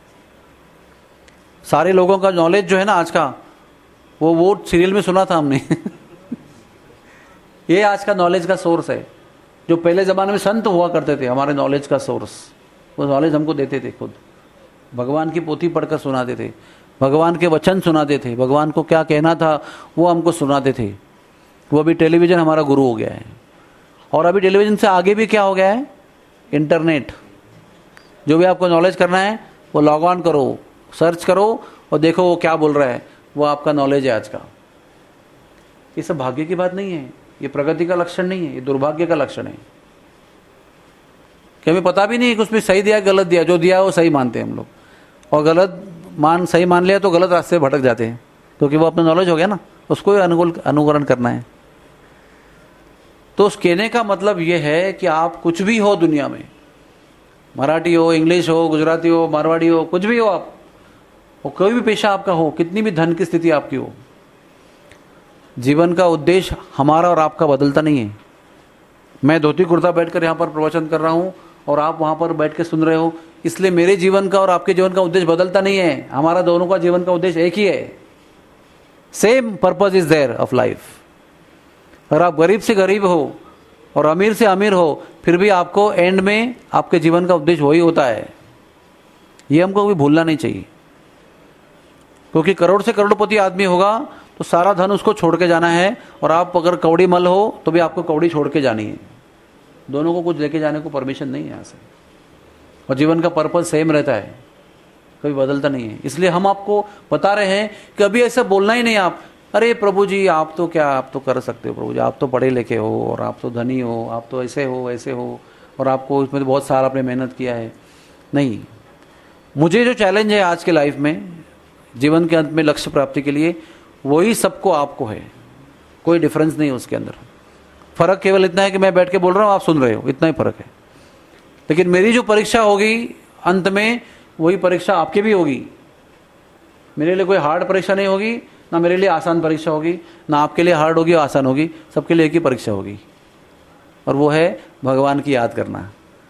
[SPEAKER 1] सारे लोगों का नॉलेज जो है ना आज का, वो वो सीरियल में सुना था हमने ये आज का नॉलेज का सोर्स है। जो पहले ज़माने में संत हुआ करते थे हमारे नॉलेज का सोर्स, वो नॉलेज हमको देते थे, खुद भगवान की पोथी पढ़कर सुनाते थे, भगवान के वचन सुनाते थे, भगवान को क्या कहना था वो हमको सुनाते थे। वो अभी टेलीविज़न हमारा गुरु हो गया है। और अभी टेलीविज़न से आगे भी क्या हो गया है, इंटरनेट। जो भी आपको नॉलेज करना है वो लॉग ऑन करो, सर्च करो और देखो वो क्या बोल रहा है, वो आपका नॉलेज है आज का। ये सब भाग्य की बात नहीं है, ये प्रगति का लक्षण नहीं है, ये दुर्भाग्य का लक्षण है कि हमें पता भी नहीं है कि उसमें सही दिया गलत दिया। जो दिया है वो सही मानते हैं हम लोग, और गलत मान सही मान लिया तो गलत रास्ते भटक जाते हैं, क्योंकि वो अपना नॉलेज हो गया ना, उसको ही अनुकूल अनुकरण करना है। तो उस कहने का मतलब ये है कि आप कुछ भी हो दुनिया में, मराठी हो, इंग्लिश हो, गुजराती हो, मारवाड़ी हो, कुछ भी हो आप, और कोई भी पेशा आपका हो, कितनी भी धन की स्थिति आपकी हो, जीवन का उद्देश्य हमारा और आपका बदलता नहीं है। मैं धोती कुर्ता बैठकर यहाँ पर प्रवचन कर रहा हूँ और आप वहाँ पर बैठ के सुन रहे हो, इसलिए मेरे जीवन का और आपके जीवन का उद्देश्य बदलता नहीं है। हमारा दोनों का जीवन का उद्देश्य एक ही है, same purpose is there of life. अगर आप गरीब से गरीब हो और अमीर से अमीर हो, फिर भी आपको एंड में आपके जीवन का उद्देश्य वही होता है। ये हमको कभी भूलना नहीं चाहिए, क्योंकि करोड़ से करोड़पति आदमी होगा तो सारा धन उसको छोड़ के जाना है, और आप अगर कौड़ी मल हो तो भी आपको कौड़ी छोड़ के जानी है। दोनों को कुछ लेके जाने को परमिशन नहीं है यहाँ से। और जीवन का पर्पज सेम रहता है, कभी बदलता नहीं है। इसलिए हम आपको बता रहे हैं कि अभी ऐसा बोलना ही नहीं आप, अरे प्रभु जी आप तो क्या, आप तो कर सकते हो प्रभु जी, आप तो पढ़े लिखे हो और आप तो धनी हो, आप तो ऐसे हो ऐसे हो, और आपको इसमें तो बहुत सारा आपने मेहनत किया है। नहीं, मुझे जो चैलेंज है आज के लाइफ में, जीवन के अंत में लक्ष्य प्राप्ति के लिए, वही सबको आपको है, कोई डिफरेंस नहीं है उसके अंदर। फर्क केवल इतना है कि मैं बैठ के बोल रहा हूँ, आप सुन रहे हो, इतना ही फर्क है। लेकिन मेरी जो परीक्षा होगी अंत में, वही परीक्षा आपकी भी होगी। मेरे लिए कोई हार्ड परीक्षा नहीं होगी, ना मेरे लिए आसान परीक्षा होगी, ना आपके लिए हार्ड होगी और आसान होगी, सबके लिए एक ही परीक्षा होगी, और वो है भगवान की याद करना।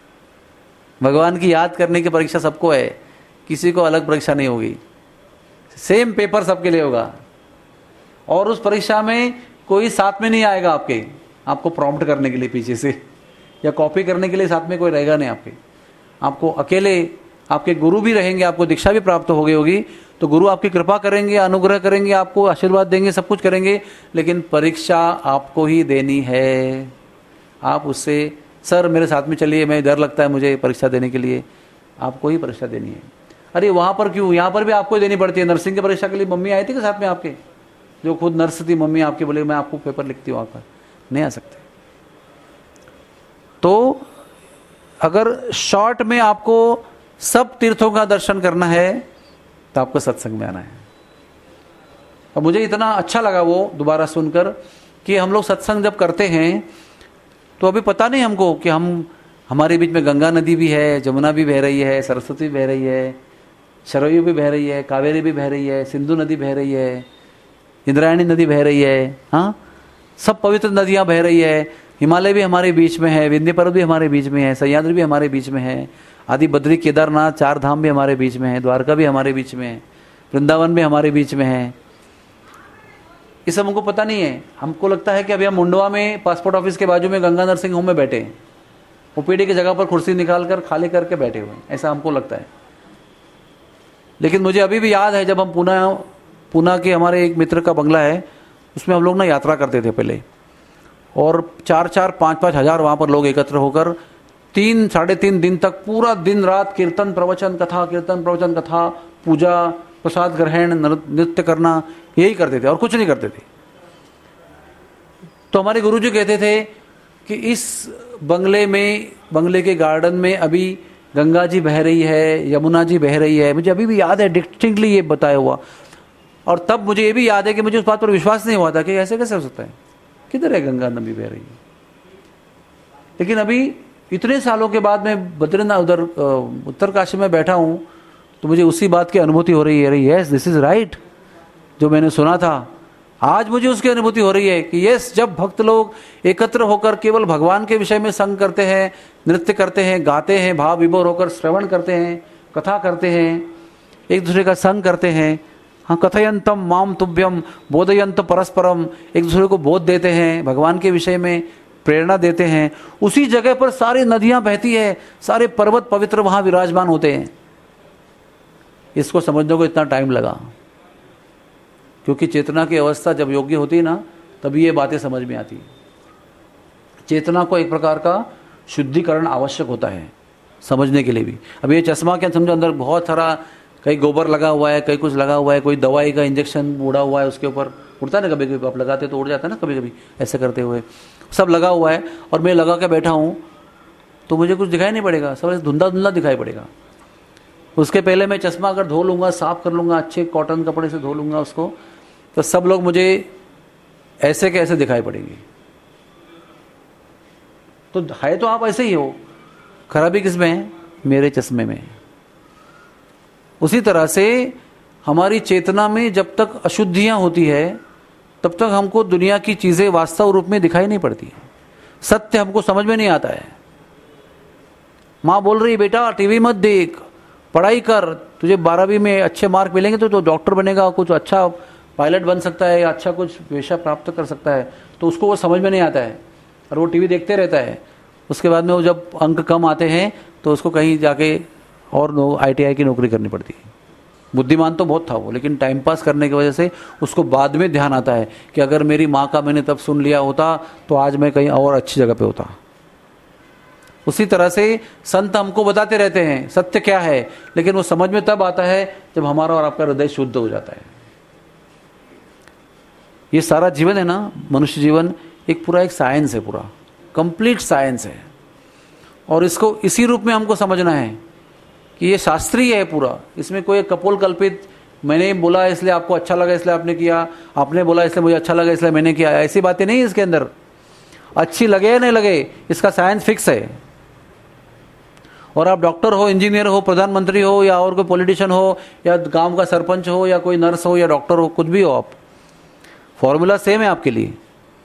[SPEAKER 1] भगवान की याद करने की परीक्षा सबको है, किसी को अलग परीक्षा नहीं होगी, सेम पेपर सबके लिए होगा। और उस परीक्षा में कोई साथ में नहीं आएगा आपके, आपको प्रॉम्प्ट करने के लिए पीछे से, या कॉपी करने के लिए साथ में कोई रहेगा नहीं आपके। आपको अकेले, आपके गुरु भी रहेंगे, आपको दीक्षा भी प्राप्त हो गई होगी, तो गुरु आपकी कृपा करेंगे, अनुग्रह करेंगे, आपको आशीर्वाद देंगे, सब कुछ करेंगे, लेकिन परीक्षा आपको ही देनी है। आप उससे, सर मेरे साथ में चलिए, मैं डर लगता है मुझे परीक्षा देने के लिए, आपको ही परीक्षा देनी है। अरे वहाँ पर क्यों, यहाँ पर भी आपको ही देनी पड़ती है। नर्सिंग की परीक्षा के लिए मम्मी आई थी कि साथ में आपके, जो खुद नर्स थी मम्मी आपकी, बोले मैं आपको पेपर लिखती हूँ, वहाँ पर नहीं आ सकते। तो अगर शॉर्ट में आपको सब तीर्थों का दर्शन करना है तो आपको सत्संग में आना है। और मुझे इतना अच्छा लगा वो दोबारा सुनकर कि हम लोग सत्संग जब करते हैं तो अभी पता नहीं हमको कि हम हमारे बीच में गंगा नदी भी है, जमुना भी बह रही है, सरस्वती भी बह रही है, शरयू भी बह रही है, कावेरी भी बह रही है, सिंधु नदी बह रही है, इंद्रायणी नदी बह रही है, हाँ सब पवित्र नदियाँ बह रही है। हिमालय भी हमारे बीच में है, विंध्य पर्वत भी हमारे बीच में है, सह्याद्री भी हमारे बीच में है, आदि बद्री केदारनाथ चार धाम भी हमारे बीच में है, द्वारका भी हमारे बीच में है, वृंदावन भी हमारे बीच में है। ये सब हमको पता नहीं है। हमको लगता है कि अभी हम मुंडवा में पासपोर्ट ऑफिस के बाजू में गंगा नर्सिंग होम में बैठे हैं, ओपीडी की जगह पर कुर्सी निकाल कर खाली करके बैठे हुए हैं, ऐसा हमको लगता है। लेकिन मुझे अभी भी याद है जब हम पूना पूना के हमारे एक मित्र का बंगला है, उसमें हम लोग ना यात्रा करते थे पहले, और चार चार पाँच पाँच हजार वहाँ पर लोग एकत्र होकर तीन साढ़े तीन दिन तक पूरा दिन रात कीर्तन प्रवचन कथा कीर्तन प्रवचन कथा पूजा प्रसाद ग्रहण नृत्य करना, यही करते थे और कुछ नहीं करते थे। तो हमारे गुरुजी कहते थे कि इस बंगले में बंगले के गार्डन में अभी गंगा जी बह रही है, यमुना जी बह रही है। मुझे अभी भी याद है डिस्टिंक्टली ये बताया हुआ। और तब मुझे ये भी याद है कि मुझे उस बात पर विश्वास नहीं हुआ था कि ऐसे कैसे हो सकता है, किधर है गंगा नदी बह रही है। लेकिन अभी इतने सालों के बाद मैं बद्रीनाथ उधर उत्तरकाशी में बैठा हूँ तो मुझे उसी बात की अनुभूति हो रही है, यस दिस इज राइट। जो मैंने सुना था आज मुझे उसकी अनुभूति हो रही है कि यस, जब भक्त लोग एकत्र होकर केवल भगवान के विषय में संग करते हैं, नृत्य करते हैं, गाते हैं, भाव विभोर होकर श्रवण करते हैं, कथा करते हैं, एक दूसरे का संग करते हैं, हाँ कथयंतम माम तुभ्यम बोधयंत परस्परम, एक दूसरे को बोध देते हैं, भगवान के विषय में प्रेरणा देते हैं, उसी जगह पर सारी नदियां बहती है, सारे पर्वत पवित्र वहां विराजमान होते हैं। इसको समझने को इतना टाइम लगा, क्योंकि चेतना की अवस्था जब योग्य होती है ना तभी ये बातें समझ में आती है। चेतना को एक प्रकार का शुद्धिकरण आवश्यक होता है समझने के लिए भी। अब ये चश्मा क्या समझो, अंदर बहुत सारा कहीं गोबर लगा हुआ है, कहीं कुछ लगा हुआ है, कोई दवाई का इंजेक्शन उड़ा हुआ है, उसके ऊपर उड़ता है ना, कभी कभी आप लगाते तो उड़ जाता है ना, कभी कभी ऐसे करते हुए सब लगा हुआ है और मैं लगा के बैठा हूँ तो मुझे कुछ दिखाई नहीं पड़ेगा, सब धुंधला धुंधला दिखाई पड़ेगा। उसके पहले मैं चश्मा अगर धो लूँगा, साफ कर लूँगा, अच्छे कॉटन कपड़े से धो लूँगा उसको, तो सब लोग मुझे ऐसे के ऐसे दिखाई पड़ेंगे। तो है तो आप ऐसे ही हो, खराबी किसमें है? मेरे चश्मे में। उसी तरह से हमारी चेतना में जब तक अशुद्धियां होती है तब तक हमको दुनिया की चीजें वास्तव रूप में दिखाई नहीं पड़ती है, सत्य हमको समझ में नहीं आता है। माँ बोल रही बेटा टीवी मत देख, पढ़ाई कर, तुझे बारहवीं में अच्छे मार्क मिलेंगे तो तो डॉक्टर बनेगा, कुछ अच्छा पायलट बन सकता है या अच्छा कुछ पेशा प्राप्त कर सकता है। तो उसको वो समझ में नहीं आता है और वो टीवी देखते रहता है। उसके बाद में वो जब अंक कम आते हैं तो उसको कहीं जाके और आई टी आई की नौकरी करनी पड़ती है। बुद्धिमान तो बहुत था वो, लेकिन टाइम पास करने की वजह से उसको बाद में ध्यान आता है कि अगर मेरी माँ का मैंने तब सुन लिया होता तो आज मैं कहीं और अच्छी जगह पे होता। उसी तरह से संत हमको बताते रहते हैं सत्य क्या है, लेकिन वो समझ में तब आता है जब हमारा और आपका हृदय शुद्ध हो जाता है। ये सारा जीवन है ना, मनुष्य जीवन एक पूरा एक साइंस है, पूरा कंप्लीट साइंस है। और इसको इसी रूप में हमको समझना है कि ये शास्त्रीय है पूरा, इसमें कोई कपोल कल्पित मैंने बोला इसलिए आपको अच्छा लगा इसलिए आपने किया, आपने बोला इसलिए मुझे अच्छा लगा इसलिए मैंने किया, ऐसी बातें नहीं है इसके अंदर। अच्छी लगे या नहीं लगे इसका साइंस फिक्स है। और आप डॉक्टर हो, इंजीनियर हो, प्रधानमंत्री हो या और कोई पॉलिटिशियन हो या गांव का सरपंच हो या कोई नर्स हो या डॉक्टर हो, कुछ भी हो आप, फॉर्मूला सेम है आपके लिए।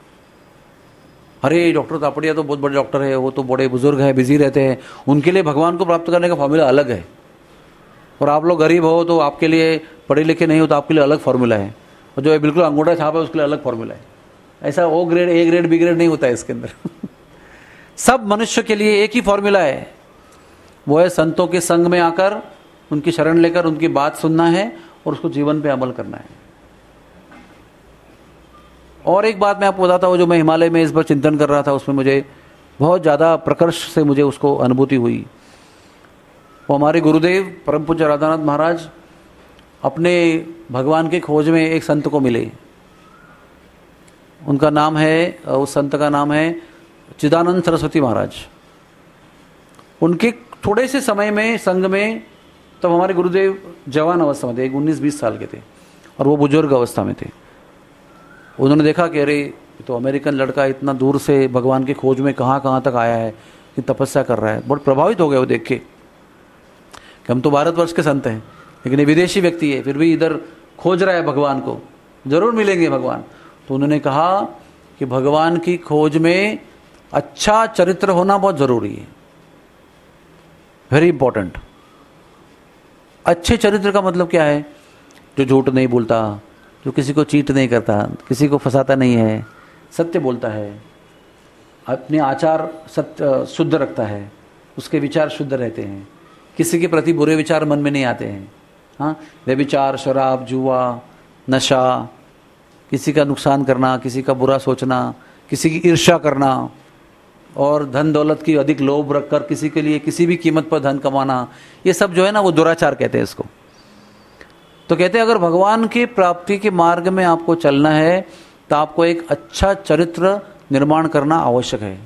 [SPEAKER 1] अरे डॉक्टर तापड़िया तो बहुत बड़े डॉक्टर है, वो तो बड़े बुजुर्ग हैं, बिजी रहते हैं, उनके लिए भगवान को प्राप्त करने का फॉर्मूला अलग है। और आप लोग गरीब हो तो आपके लिए, पढ़े लिखे नहीं हो तो आपके लिए अलग फॉर्मूला है, और जो बिल्कुल अंगूठा छाप है उसके लिए अलग फॉर्मूला है। ऐसा O grade A grade B grade नहीं होता है इसके अंदर। सब मनुष्य के लिए एक ही फॉर्मूला है, वो है संतों के संग में आकर उनकी शरण लेकर उनकी बात सुनना है और उसको जीवन पे अमल करना है। और एक बात मैं आपको बताता हूँ, जो मैं हिमालय में इस बार चिंतन कर रहा था उसमें मुझे बहुत ज़्यादा प्रकर्ष से मुझे उसको अनुभूति हुई। वो हमारे गुरुदेव परम पूज्य राधानाथ महाराज अपने भगवान के खोज में एक संत को मिले। उनका नाम है, उस संत का नाम है चिदानंद सरस्वती महाराज। उनके थोड़े से समय में संग में तब हमारे गुरुदेव जवान अवस्था में थे, एक उन्नीस बीस साल के थे और वो बुजुर्ग अवस्था में थे। उन्होंने देखा कि अरे तो अमेरिकन लड़का इतना दूर से भगवान की खोज में कहाँ कहाँ तक आया है, कि तपस्या कर रहा है। बहुत प्रभावित हो गए वो देख के कि हम तो भारतवर्ष के संत हैं, लेकिन ये विदेशी व्यक्ति है, फिर भी इधर खोज रहा है भगवान को, जरूर मिलेंगे भगवान। तो उन्होंने कहा कि भगवान की खोज में अच्छा चरित्र होना बहुत जरूरी है, वेरी इंपॉर्टेंट। अच्छे चरित्र का मतलब क्या है? जो झूठ नहीं बोलता, जो किसी को चीट नहीं करता, किसी को फंसाता नहीं है, सत्य बोलता है, अपने आचार सत्य शुद्ध रखता है, उसके विचार शुद्ध रहते हैं, किसी के प्रति बुरे विचार मन में नहीं आते हैं। हाँ, व्यभिचार, शराब, जुआ, नशा, किसी का नुकसान करना, किसी का बुरा सोचना, किसी की ईर्ष्या करना और धन दौलत की अधिक लोभ रखकर किसी के लिए किसी भी कीमत पर धन कमाना, ये सब जो है ना वो दुराचार कहते हैं इसको। तो कहते हैं अगर भगवान की प्राप्ति के मार्ग में आपको चलना है तो आपको एक अच्छा चरित्र निर्माण करना आवश्यक है।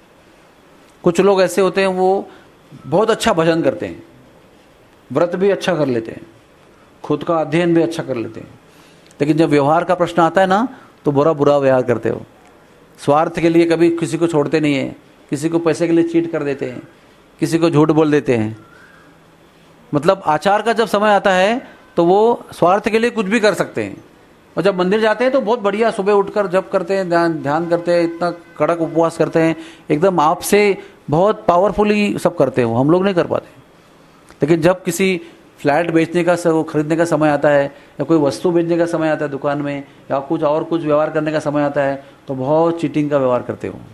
[SPEAKER 1] कुछ लोग ऐसे होते हैं वो बहुत अच्छा भजन करते हैं, व्रत भी अच्छा कर लेते हैं, खुद का अध्ययन भी अच्छा कर लेते हैं, लेकिन जब व्यवहार का प्रश्न आता है ना तो बुरा बुरा व्यवहार करते हो। स्वार्थ के लिए कभी किसी को छोड़ते नहीं है, किसी को पैसे के लिए चीट कर देते हैं, किसी को झूठ बोल देते हैं। मतलब आचार का जब समय आता है तो वो स्वार्थ के लिए कुछ भी कर सकते हैं, और जब मंदिर जाते हैं तो बहुत बढ़िया सुबह उठकर जप करते हैं, ध्यान ध्यान करते हैं, इतना कड़क उपवास करते हैं, एकदम आपसे बहुत पावरफुली सब करते हैं, वो हम लोग नहीं कर पाते। लेकिन जब किसी फ्लैट बेचने का खरीदने का समय आता है, या कोई वस्तु बेचने का समय आता है दुकान में, या कुछ और कुछ व्यवहार करने का समय आता है, तो बहुत चीटिंग का व्यवहार करते हो।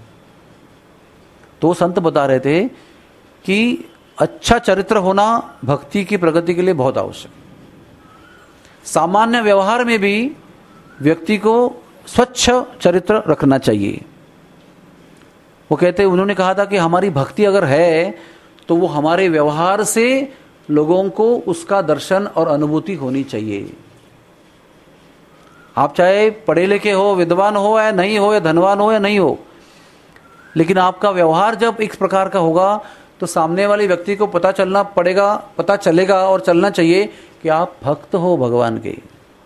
[SPEAKER 1] तो संत बता रहे थे कि अच्छा चरित्र होना भक्ति की प्रगति के लिए बहुत आवश्यक है। सामान्य व्यवहार में भी व्यक्ति को स्वच्छ चरित्र रखना चाहिए। वो कहते, उन्होंने कहा था कि हमारी भक्ति अगर है तो वो हमारे व्यवहार से लोगों को उसका दर्शन और अनुभूति होनी चाहिए। आप चाहे पढ़े लिखे हो, विद्वान हो या नहीं हो, या धनवान हो या नहीं हो, लेकिन आपका व्यवहार जब इस प्रकार का होगा तो सामने वाले व्यक्ति को पता चलना पड़ेगा, पता चलेगा और चलना चाहिए कि आप भक्त हो भगवान के।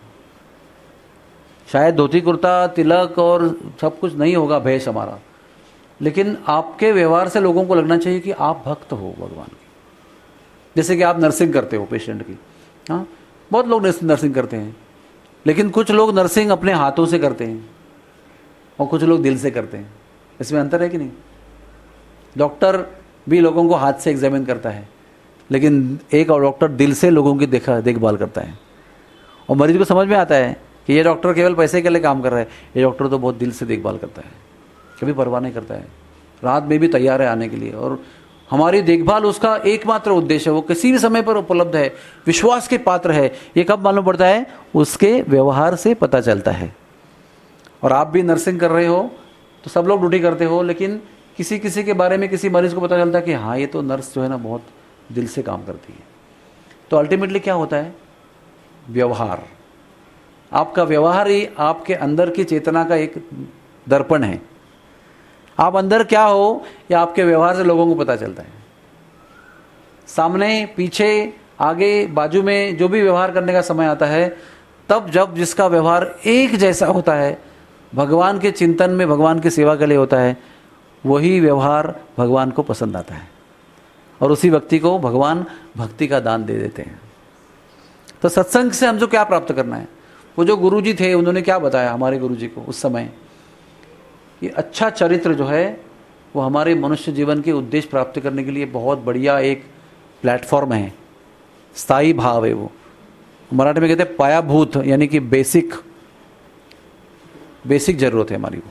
[SPEAKER 1] शायद धोती कुर्ता, तिलक और सब कुछ नहीं होगा भेष हमारा, लेकिन आपके व्यवहार से लोगों को लगना चाहिए कि आप भक्त हो भगवान के। जैसे कि आप नर्सिंग करते हो पेशेंट की, हाँ, बहुत लोग नर्सिंग करते हैं, लेकिन कुछ लोग नर्सिंग अपने हाथों से करते हैं और कुछ लोग दिल से करते हैं। इसमें अंतर है कि नहीं? डॉक्टर भी लोगों को हाथ से एग्जामिन करता है, लेकिन एक और डॉक्टर दिल से लोगों की देखा देखभाल करता है, और मरीज को समझ में आता है कि ये डॉक्टर केवल पैसे के लिए काम कर रहा है, ये डॉक्टर तो बहुत दिल से देखभाल करता है, कभी परवाह नहीं करता है, रात में भी तैयार है आने के लिए, और हमारी देखभाल उसका एकमात्र उद्देश्य है। वो किसी भी समय पर उपलब्ध है, विश्वास के पात्र है। ये कब मालूम पड़ता है? उसके व्यवहार से पता चलता है। और आप भी नर्सिंग कर रहे हो तो सब लोग ड्यूटी करते हो, लेकिन किसी किसी के बारे में किसी मरीज को पता चलता है कि हाँ, ये तो नर्स जो है ना बहुत दिल से काम करती है। तो अल्टीमेटली क्या होता है? व्यवहार। आपका व्यवहार ही आपके अंदर की चेतना का एक दर्पण है। आप अंदर क्या हो या आपके व्यवहार से लोगों को पता चलता है। सामने, पीछे, आगे, बाजू में जो भी व्यवहार करने का समय आता है, तब जब जिसका व्यवहार एक जैसा होता है, भगवान के चिंतन में, भगवान की सेवा के लिए होता है, वही व्यवहार भगवान को पसंद आता है, और उसी व्यक्ति को भगवान भक्ति का दान दे देते हैं। तो सत्संग से हमको क्या प्राप्त करना है? वो जो गुरुजी थे उन्होंने क्या बताया हमारे गुरुजी को उस समय? ये अच्छा चरित्र जो है वो हमारे मनुष्य जीवन के उद्देश्य प्राप्त करने के लिए बहुत बढ़िया एक प्लेटफॉर्म है, स्थायी भाव है। वो मराठी में कहते हैं पायाभूत, यानी कि बेसिक बेसिक जरूरत है हमारी वो।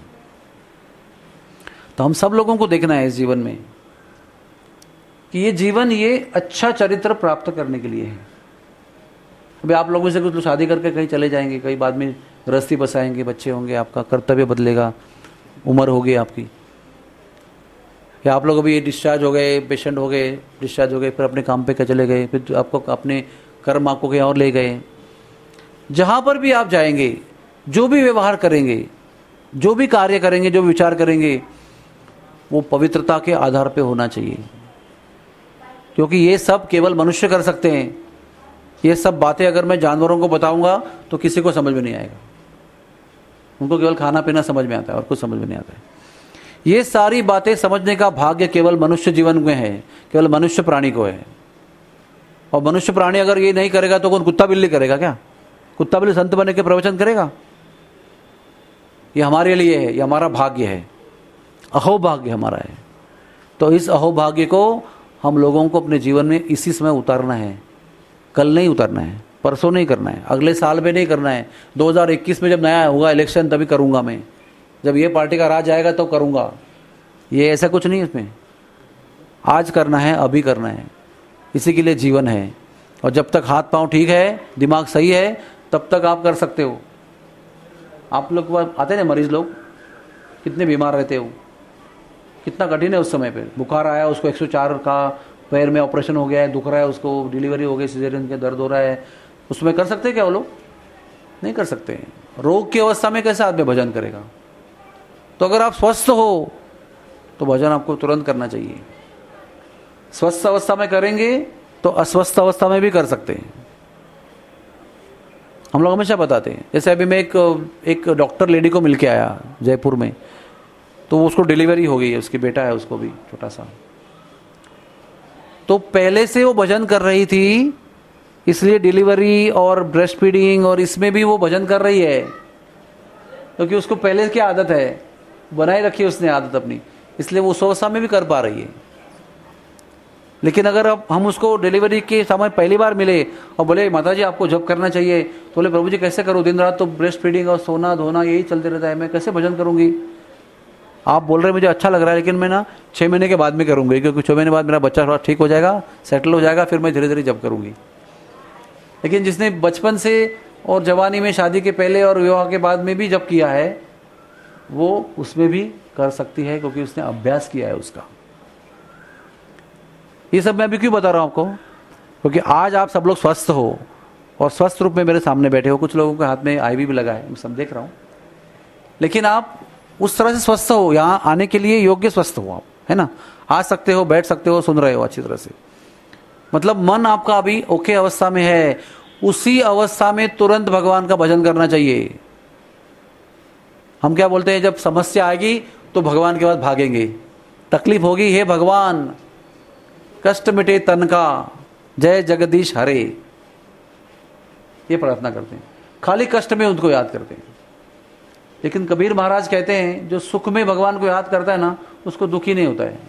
[SPEAKER 1] तो हम सब लोगों को देखना है इस जीवन में कि ये जीवन ये अच्छा चरित्र प्राप्त करने के लिए है। अभी आप लोगों से कुछ लोग शादी करके कहीं चले जाएंगे, कई बाद में गृहस्थी बसाएंगे, बच्चे होंगे, आपका कर्तव्य बदलेगा, उम्र होगी आपकी, या आप लोग अभी डिस्चार्ज हो गए, पेशेंट हो गए, डिस्चार्ज हो गए, फिर अपने काम पे चले गए, फिर आपको अपने कर्म आपको कहीं और ले गए। जहाँ पर भी आप जाएंगे, जो भी व्यवहार करेंगे, जो भी कार्य करेंगे, जो विचार करेंगे, वो पवित्रता के आधार पे होना चाहिए, क्योंकि ये सब केवल मनुष्य कर सकते हैं। ये सब बातें अगर मैं जानवरों को बताऊंगा तो किसी को समझ में नहीं आएगा। उनको केवल खाना पीना समझ में आता है और कुछ समझ में नहीं आता है। ये सारी बातें समझने का भाग्य केवल मनुष्य जीवन में है, केवल मनुष्य प्राणी को है। और मनुष्य प्राणी अगर ये नहीं करेगा तो कौन कुत्ता बिल्ली करेगा क्या? कुत्ता बिल्ली संत बने के प्रवचन करेगा? ये हमारे लिए है, ये हमारा भाग्य है, अहोभाग्य हमारा है। तो इस अहोभाग्य को हम लोगों को अपने जीवन में इसी समय उतारना है। कल नहीं उतारना है, परसों नहीं करना है, अगले साल में नहीं करना है, दो हज़ार इक्कीस में जब नया होगा इलेक्शन तभी करूंगा मैं, जब ये पार्टी का राज आएगा तो करूंगा। ये ऐसा कुछ नहीं है इसमें। आज करना है, अभी करना है, इसी के लिए जीवन है। और जब तक हाथ पांव ठीक है, दिमाग सही है, तब तक आप कर सकते हो। आप लोग आते हैं ना मरीज लोग, कितने बीमार रहते हो, कितना कठिन है उस समय पे। बुखार आया, उसको एक सौ चार का पैर में ऑपरेशन हो गया है, दुख रहा है, उसको डिलीवरी हो गई, सिजेरियन के दर्द हो रहा है, उसमें कर सकते हैं क्या वो लोग? नहीं कर सकते। रोग की अवस्था में कैसे आदमी भजन करेगा? तो अगर आप स्वस्थ हो तो भजन आपको तुरंत करना चाहिए। स्वस्थ अवस्था में करेंगे तो अस्वस्थ अवस्था में भी कर सकते हैं। हम लोग हमेशा बताते हैं। जैसे अभी मैं एक एक डॉक्टर लेडी को मिलके आया जयपुर में, तो उसको डिलीवरी हो गई है, उसकी बेटा है, उसको भी छोटा सा। तो पहले से वो भजन कर रही थी, इसलिए डिलीवरी और ब्रेस्ट फीडिंग और इसमें भी वो भजन कर रही है, क्योंकि तो उसको पहले की आदत है, बनाए रखी है उसने आदत अपनी, इसलिए वो सौ साल में भी कर पा रही है। लेकिन अगर अब हम उसको डिलीवरी के समय पहली बार मिले और बोले माता जी आपको जब करना चाहिए, तो बोले प्रभु जी कैसे करूँ, दिन रात तो ब्रेस्ट फीडिंग और सोना धोना यही चलते रहता है, मैं कैसे भजन करूंगी? आप बोल रहे मुझे अच्छा लग रहा है, लेकिन मैं ना छः महीने के बाद में करूंगी, क्योंकि छः महीने बाद मेरा बच्चा थोड़ा ठीक हो जाएगा, सेटल हो जाएगा, फिर मैं धीरे धीरे जब करूंगी। लेकिन जिसने बचपन से और जवानी में, शादी के पहले और विवाह के बाद में भी जब किया है, वो उसमें भी कर सकती है, क्योंकि उसने अभ्यास किया है उसका। ये सब मैं अभी क्यों बता रहा हूं आपको? क्योंकि आज आप सब लोग स्वस्थ हो और स्वस्थ रूप में मेरे सामने बैठे हो। कुछ लोगों के हाथ में आईवी भी लगा है, मैं सब देख रहा हूं, लेकिन आप उस तरह से स्वस्थ हो, यहाँ आने के लिए योग्य स्वस्थ हो आप, है ना? आ सकते हो, बैठ सकते हो, सुन रहे हो अच्छी तरह से। मतलब मन आपका अभी ओके अवस्था में है, उसी अवस्था में तुरंत भगवान का भजन करना चाहिए। हम क्या बोलते हैं, जब समस्या आएगी तो भगवान के पास भागेंगे, तकलीफ होगी, हे भगवान कष्ट मिटे तन का, जय जगदीश हरे, ये प्रार्थना करते हैं, खाली कष्ट में उनको याद करते हैं। लेकिन कबीर महाराज कहते हैं जो सुख में भगवान को याद करता है ना, उसको दुख ही नहीं होता है।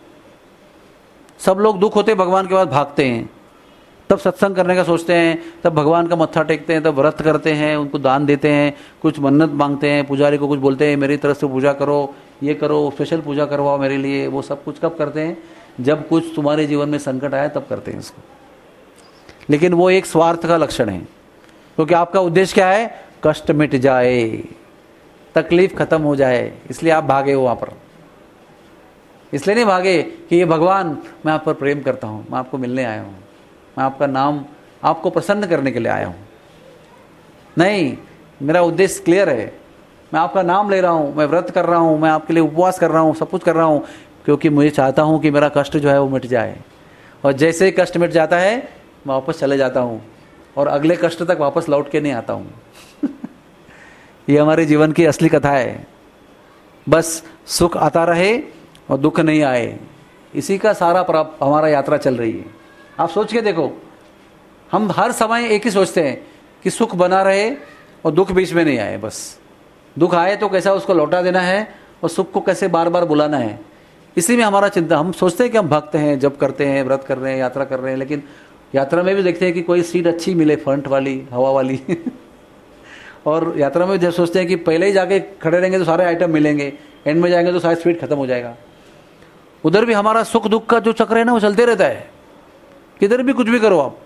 [SPEAKER 1] सब लोग दुख होते भगवान के पास भागते हैं, तब सत्संग करने का सोचते हैं, तब भगवान का मत्था टेकते हैं, तब व्रत करते हैं, उनको दान देते हैं, कुछ मन्नत मांगते हैं, पुजारी को कुछ बोलते हैं मेरी तरफ से पूजा करो, ये करो, स्पेशल पूजा करवाओ मेरे लिए। वो सब कुछ कब करते हैं? जब कुछ तुम्हारे जीवन में संकट आया तब करते हैं इसको। लेकिन वो एक स्वार्थ का लक्षण है, क्योंकि आपका उद्देश्य क्या है? कष्ट मिट जाए, तकलीफ खत्म हो जाए, इसलिए आप भागे हो वहां पर। इसलिए नहीं भागे कि ये भगवान मैं आप पर प्रेम करता हूं, मैं आपको मिलने आया हूं, मैं आपका नाम, आपको प्रसन्न करने के लिए आया हूं। नहीं, मेरा उद्देश्य क्लियर है, मैं आपका नाम ले रहा हूं, मैं व्रत कर रहा हूं, मैं आपके लिए उपवास कर रहा हूं, सब कुछ कर रहा हूं, क्योंकि मुझे चाहता हूं कि मेरा कष्ट जो है वो मिट जाए। और जैसे ही कष्ट मिट जाता है मैं वापस चले जाता हूं और अगले कष्ट तक वापस लौट के नहीं आता हूं। ये हमारे जीवन की असली कथा है। बस सुख आता रहे और दुख नहीं आए, इसी का सारा हमारा यात्रा चल रही है। आप सोच के देखो, हम हर समय एक ही सोचते हैं कि सुख बना रहे और दुख बीच में नहीं आए। बस दुख आए तो कैसा उसको लौटा देना है और सुख को कैसे बार बार बुलाना है, इसी में हमारा चिंता। हम सोचते हैं कि हम भक्त हैं, जब करते हैं, व्रत कर रहे हैं, यात्रा कर रहे हैं, लेकिन यात्रा में भी देखते हैं कि कोई सीट अच्छी मिले, फ्रंट वाली, हवा वाली। और यात्रा में जब सोचते हैं कि पहले ही जाके खड़े रहेंगे तो सारे आइटम मिलेंगे, एंड में जाएंगे तो सारी स्पीड खत्म हो जाएगा। उधर भी हमारा सुख दुख का जो चक्र है ना वो चलते रहता है, किधर भी कुछ भी करो आप।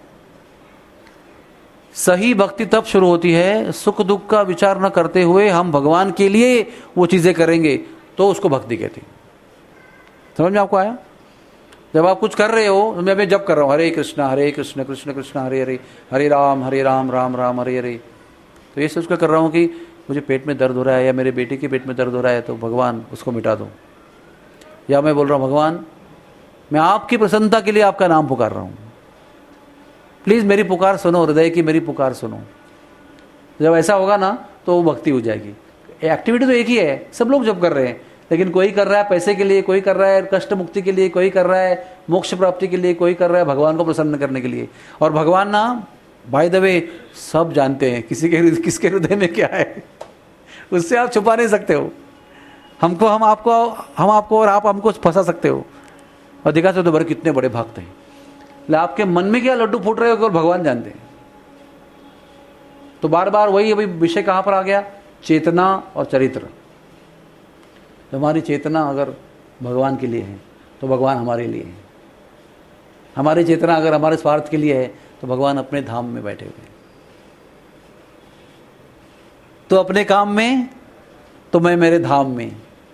[SPEAKER 1] सही भक्ति तब शुरू होती है सुख दुख का विचार न करते हुए हम भगवान के लिए वो चीजें करेंगे, तो उसको भक्ति कहते हैं। समझ में आपको आया? जब आप कुछ कर रहे हो, मैं मैं जब कर रहा हूँ हरे कृष्णा हरे कृष्ण कृष्ण कृष्ण हरे हरे, हरे राम हरे राम राम राम हरे हरे, तो ये सोच कर कर रहा हूँ कि मुझे पेट में दर्द हो रहा है या मेरे बेटे के पेट में दर्द हो रहा है, तो भगवान उसको मिटा दो। या मैं बोल रहा हूँ भगवान मैं आपकी प्रसन्नता के लिए आपका नाम पुकार रहा हूँ, प्लीज मेरी पुकार सुनो, हृदय की मेरी पुकार सुनो। जब ऐसा होगा ना तो वो भक्ति हो जाएगी। एक्टिविटी तो एक ही है, सब लोग जब कर रहे हैं, लेकिन कोई कर रहा है पैसे के लिए, कोई कर रहा है कष्ट मुक्ति के लिए, कोई कर रहा है मोक्ष प्राप्ति के लिए, कोई कर रहा है भगवान को प्रसन्न करने के लिए। और भगवान ना बाय द वे सब जानते हैं किसी के किसके हृदय में क्या है, उससे आप छुपा नहीं सकते हो। हमको हम आपको हम आपको और आप हमको फंसा सकते हो। और देखा तो बड़े कितने बड़े भक्त हैं, ले आपके मन में क्या लड्डू फूट रहे हो केवल भगवान जानते हैं। तो बार बार वही अभी विषय कहां पर आ गया, चेतना और चरित्र। तो हमारी चेतना अगर भगवान के लिए है तो भगवान हमारे लिए है, हमारी चेतना अगर हमारे स्वार्थ के लिए है तो भगवान अपने धाम में बैठे हुए हैं। तो अपने काम में तो मैं मेरे धाम में,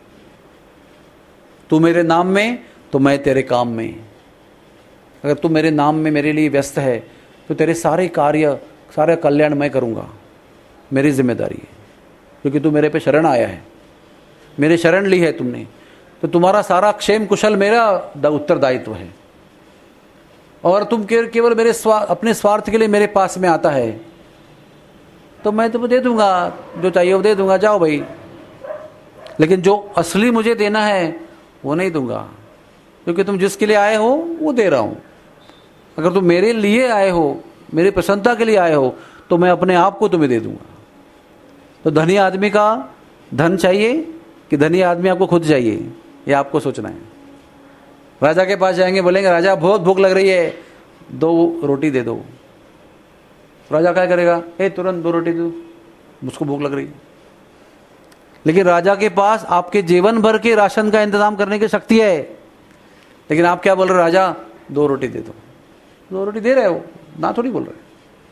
[SPEAKER 1] तू मेरे नाम में तो मैं तेरे काम में। अगर तू मेरे नाम में मेरे लिए व्यस्त है तो तेरे सारे कार्य सारे कल्याण मैं करूंगा, मेरी जिम्मेदारी है, क्योंकि तू मेरे पे शरण आया है, मेरे शरण ली है तुमने, तो तुम्हारा सारा क्षेम कुशल मेरा उत्तरदायित्व है। और तुम केवल मेरे स्वा, अपने स्वार्थ के लिए मेरे पास में आता है तो मैं तुमको दे दूंगा, जो चाहिए वो दे दूंगा, जाओ भाई। लेकिन जो असली मुझे देना है वो नहीं दूंगा, क्योंकि तुम जिसके लिए आए हो वो दे रहा हूं। अगर तुम मेरे लिए आए हो, मेरी प्रसन्नता के लिए आए हो, तो मैं अपने आप को तुम्हें दे दूंगा। तो धनी आदमी का धन चाहिए कि धनी आदमी आपको खुद चाहिए, ये आपको सोचना है। राजा के पास जाएंगे, बोलेंगे राजा बहुत भूख लग रही है, दो रोटी दे दो। राजा क्या करेगा, ए तुरंत दो रोटी दो, मुझको भूख लग रही है। लेकिन राजा के पास आपके जीवन भर के राशन का इंतजाम करने की शक्ति है। लेकिन आप क्या बोल रहे हो, राजा दो रोटी दे दो। दो रोटी दे रहे हो ना, थोड़ी बोल रहे।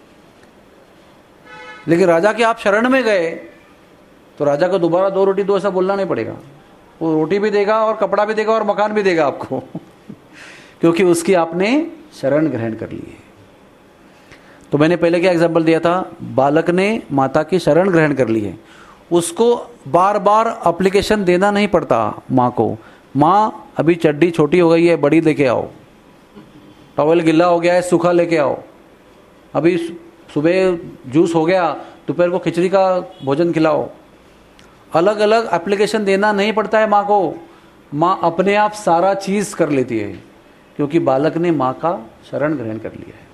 [SPEAKER 1] लेकिन राजा के आप शरण में गए तो राजा को दोबारा दो रोटी दो ऐसा बोलना नहीं पड़ेगा, वो रोटी भी देगा और कपड़ा भी देगा और मकान भी देगा आपको क्योंकि उसकी आपने शरण ग्रहण कर ली है। तो मैंने पहले क्या एग्जाम्पल दिया था, बालक ने माता की शरण ग्रहण कर ली है, उसको बार बार एप्लीकेशन देना नहीं पड़ता माँ को। माँ अभी चड्डी छोटी हो गई है, बड़ी लेके आओ, टॉवल गिल्ला हो गया है, सूखा लेके आओ, अभी सुबह जूस हो गया, दोपहर को खिचड़ी का भोजन खिलाओ। अलग अलग एप्लीकेशन देना नहीं पड़ता है माँ को, माँ अपने आप सारा चीज कर लेती है, क्योंकि बालक ने माँ का शरण ग्रहण कर लिया है।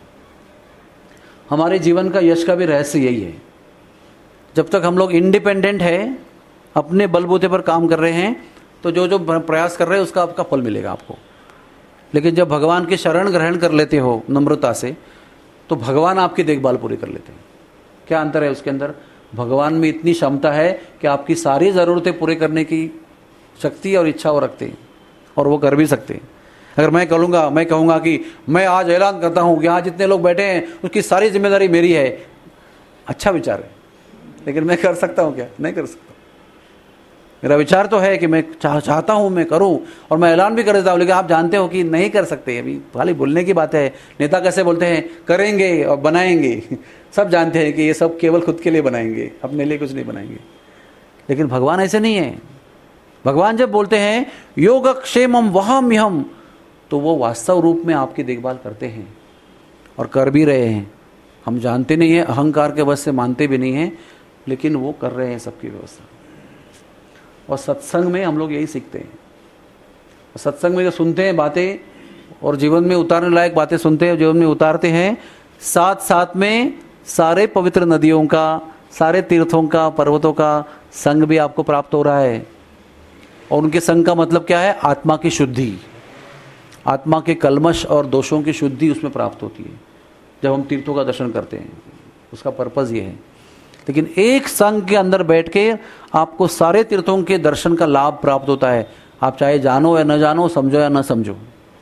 [SPEAKER 1] हमारे जीवन का यश का भी रहस्य यही है, जब तक हम लोग इंडिपेंडेंट है, अपने बलबूते पर काम कर रहे हैं, तो जो जो प्रयास कर रहे हैं उसका आपका फल मिलेगा आपको। लेकिन जब भगवान की शरण ग्रहण कर लेते हो नम्रता से, तो भगवान आपकी देखभाल पूरी कर लेते हैं। क्या अंतर है उसके अंदर, भगवान में इतनी क्षमता है कि आपकी सारी ज़रूरतें पूरे करने की शक्ति और इच्छा वो रखते हैं, और वो कर भी सकते हैं। अगर मैं कहूँगा मैं कहूँगा कि मैं आज ऐलान करता हूँ कि यहाँ जितने लोग बैठे हैं उसकी सारी जिम्मेदारी मेरी है, अच्छा विचार है, लेकिन मैं कर सकता हूँ क्या, नहीं कर सकता। मेरा विचार तो है कि मैं चाह, चाहता हूँ मैं करूँ, और मैं ऐलान भी कर देता हूँ, लेकिन आप जानते हो कि नहीं कर सकते। अभी खाली बोलने की बात है। नेता कैसे बोलते हैं, करेंगे और बनाएंगे, सब जानते हैं कि ये सब केवल खुद के लिए बनाएंगे, अपने लिए कुछ नहीं बनाएंगे। लेकिन भगवान ऐसे नहीं है। भगवान जब बोलते हैं योगक्षेमम वहाम्यहम्, तो वो वास्तव रूप में आपकी देखभाल करते हैं और कर भी रहे हैं। हम जानते नहीं हैं, अहंकार के वश से मानते भी नहीं हैं, लेकिन वो कर रहे हैं सबकी व्यवस्था। और सत्संग में हम लोग यही सीखते हैं। सत्संग में जो सुनते हैं बातें और जीवन में उतारने लायक बातें सुनते हैं, जीवन में उतारते हैं, साथ साथ में सारे पवित्र नदियों का, सारे तीर्थों का, पर्वतों का संग भी आपको प्राप्त हो रहा है। और उनके संग का मतलब क्या है, आत्मा की शुद्धि, आत्मा के कलमश और दोषों की शुद्धि उसमें प्राप्त होती है जब हम तीर्थों का दर्शन करते हैं। उसका पर्पज़ ये है। लेकिन एक संघ के अंदर बैठ के आपको सारे तीर्थों के दर्शन का लाभ प्राप्त होता है, आप चाहे जानो या न जानो, समझो या न समझो।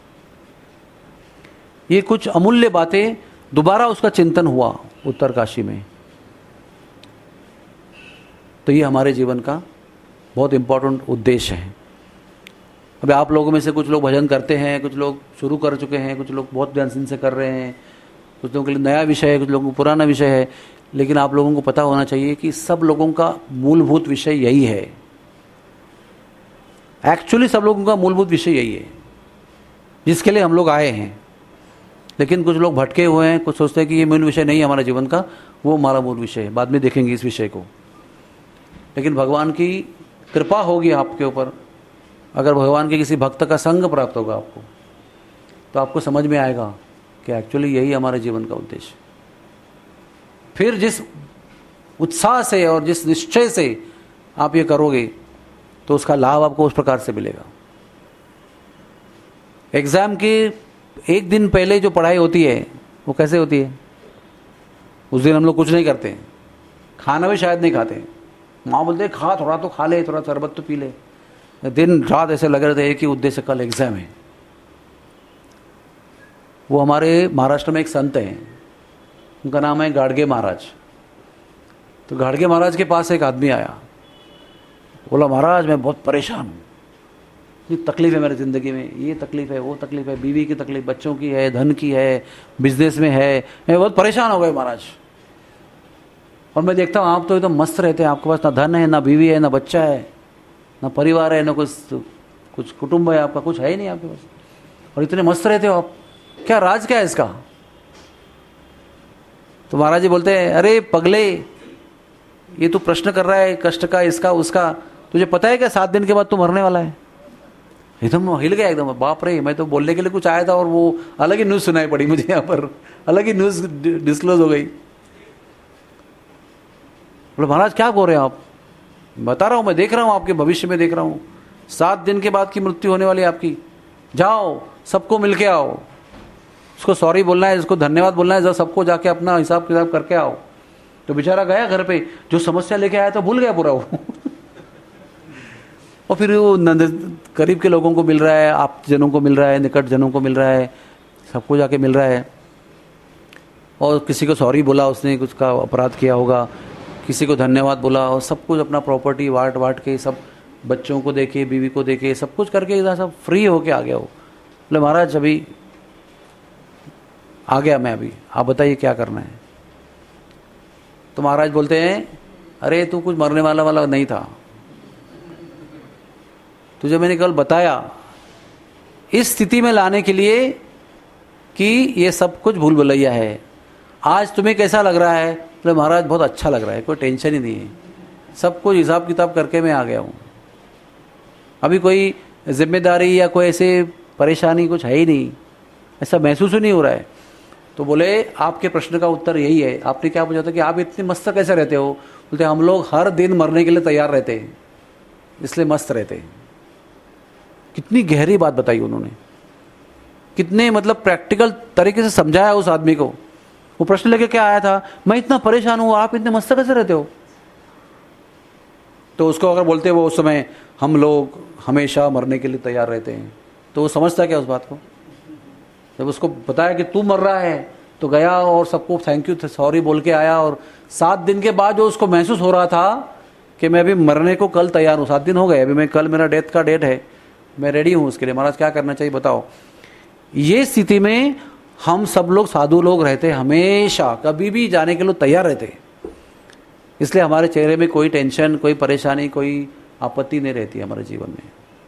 [SPEAKER 1] ये कुछ अमूल्य बातें, दोबारा उसका चिंतन हुआ उत्तरकाशी में। तो ये हमारे जीवन का बहुत इंपॉर्टेंट उद्देश्य है। अभी आप लोगों में से कुछ लोग भजन करते हैं, कुछ लोग शुरू कर चुके हैं, कुछ लोग बहुत दिन से कर रहे हैं, कुछ लोगों के लिए नया विषय है, कुछ लोगों को पुराना विषय है। लेकिन आप लोगों को पता होना चाहिए कि सब लोगों का मूलभूत विषय यही है। एक्चुअली सब लोगों का मूलभूत विषय यही है जिसके लिए हम लोग आए हैं। लेकिन कुछ लोग भटके हुए हैं, कुछ सोचते हैं कि ये मूल विषय नहीं है हमारे जीवन का, वो हमारा मूल विषय है, बाद में देखेंगे इस विषय को। लेकिन भगवान की कृपा होगी आपके ऊपर, अगर भगवान के किसी भक्त का संग प्राप्त होगा आपको, तो आपको समझ में आएगा कि एक्चुअली यही हमारे जीवन का उद्देश्य। फिर जिस उत्साह से और जिस निश्चय से आप ये करोगे तो उसका लाभ आपको उस प्रकार से मिलेगा। एग्जाम के एक दिन पहले जो पढ़ाई होती है वो कैसे होती है? उस दिन हम लोग कुछ नहीं करते, खाना भी शायद नहीं खाते। माँ बोलते खा, थोड़ा तो खा ले, थोड़ा शरबत तो पी ले। दिन रात ऐसे लगे रहते हैं कि उद्देश्य कल एग्जाम है। वो हमारे महाराष्ट्र में एक संत हैं, उनका नाम है गाडगे महाराज। तो गाडगे महाराज के पास एक आदमी आया, बोला महाराज मैं बहुत परेशान हूँ, ये तकलीफ है मेरी ज़िंदगी में, ये तकलीफ है, वो तकलीफ है, बीवी की तकलीफ, बच्चों की है, धन की है, बिजनेस में है, मैं बहुत परेशान हो गए महाराज। और मैं देखता हूँ आप तो एकदम मस्त रहते हैं, आपके पास ना धन है, ना बीवी है, ना बच्चा है, ना परिवार है, ना कुछ कुछ कुटुंब है आपका, कुछ है ही नहीं आपके पास, और इतने मस्त रहते हो आप, क्या राज क्या है इसका? तो महाराज जी बोलते हैं अरे पगले, ये तू प्रश्न कर रहा है कष्ट का, इसका उसका, तुझे पता है क्या सात दिन के बाद तू मरने वाला है? एकदम हिल गया, एकदम बाप रे, मैं तो बोलने के लिए कुछ आया था और वो अलग ही न्यूज़ सुनाई पड़ी मुझे, यहाँ पर अलग ही न्यूज़ डिस्क्लोज हो गई। बोले महाराज क्या बोल रहे हैं आप? बता रहा हूँ, मैं देख रहा हूँ, आपके भविष्य में देख रहा हूँ, सात दिन के बाद की मृत्यु होने वाली है आपकी। जाओ सबको मिल के आओ, उसको सॉरी बोलना है, उसको धन्यवाद बोलना है, जब सबको जाके अपना हिसाब किताब करके आओ। तो बेचारा गया घर पे, जो समस्या लेके आया था भूल गया पूरा वो और फिर वो करीब के लोगों को मिल रहा है, आप जनों को मिल रहा है, निकट जनों को मिल रहा है, सबको जाके मिल रहा है, और किसी को सॉरी बोला, उसने कुछ का अपराध किया होगा, किसी को धन्यवाद बोला, और सब कुछ अपना प्रॉपर्टी बांट बांट के, सब बच्चों को देके, बीवी को देके, सब कुछ करके इधर सब फ्री होके आ गया वो। बोले महाराज अभी आ गया मैं, अभी आप बताइए क्या करना है? तो महाराज बोलते हैं अरे तू कुछ मरने वाला वाला नहीं था, तुझे मैंने कल बताया इस स्थिति में लाने के लिए कि ये सब कुछ भूल भुलैया है। आज तुम्हें कैसा लग रहा है? बोले महाराज बहुत अच्छा लग रहा है, कोई टेंशन ही नहीं है, सब कुछ हिसाब किताब करके मैं आ गया हूँ, अभी कोई जिम्मेदारी या कोई ऐसे परेशानी कुछ है ही नहीं, ऐसा महसूस ही नहीं हो रहा है। तो बोले आपके प्रश्न का उत्तर यही है, आपने क्या पूछा था कि आप इतने मस्त कैसे रहते हो? बोलते हम लोग हर दिन मरने के लिए तैयार रहते हैं, इसलिए मस्त रहते हैं। कितनी गहरी बात बताई उन्होंने, कितने मतलब प्रैक्टिकल तरीके से समझाया उस आदमी को। वो प्रश्न लेके क्या आया था, मैं इतना परेशान हूँ, आप इतने मस्त कैसे रहते हो? तो उसको अगर बोलते वो उस समय हम लोग हमेशा मरने के लिए तैयार रहते हैं, तो वो समझता क्या उस बात को? जब उसको बताया कि तू मर रहा है तो गया और सबको थैंक यू सॉरी बोल के आया, और सात दिन के बाद जो उसको महसूस हो रहा था कि मैं अभी मरने को कल तैयार हूँ, सात दिन हो गए, अभी मैं कल मेरा डेथ का डेट है, मैं रेडी हूँ उसके लिए, महाराज क्या करना चाहिए बताओ। ये स्थिति में हम सब लोग साधु लोग रहते, हमेशा कभी भी जाने के लिए तैयार रहते, इसलिए हमारे चेहरे में कोई टेंशन, कोई परेशानी, कोई आपत्ति नहीं रहती हमारे जीवन में।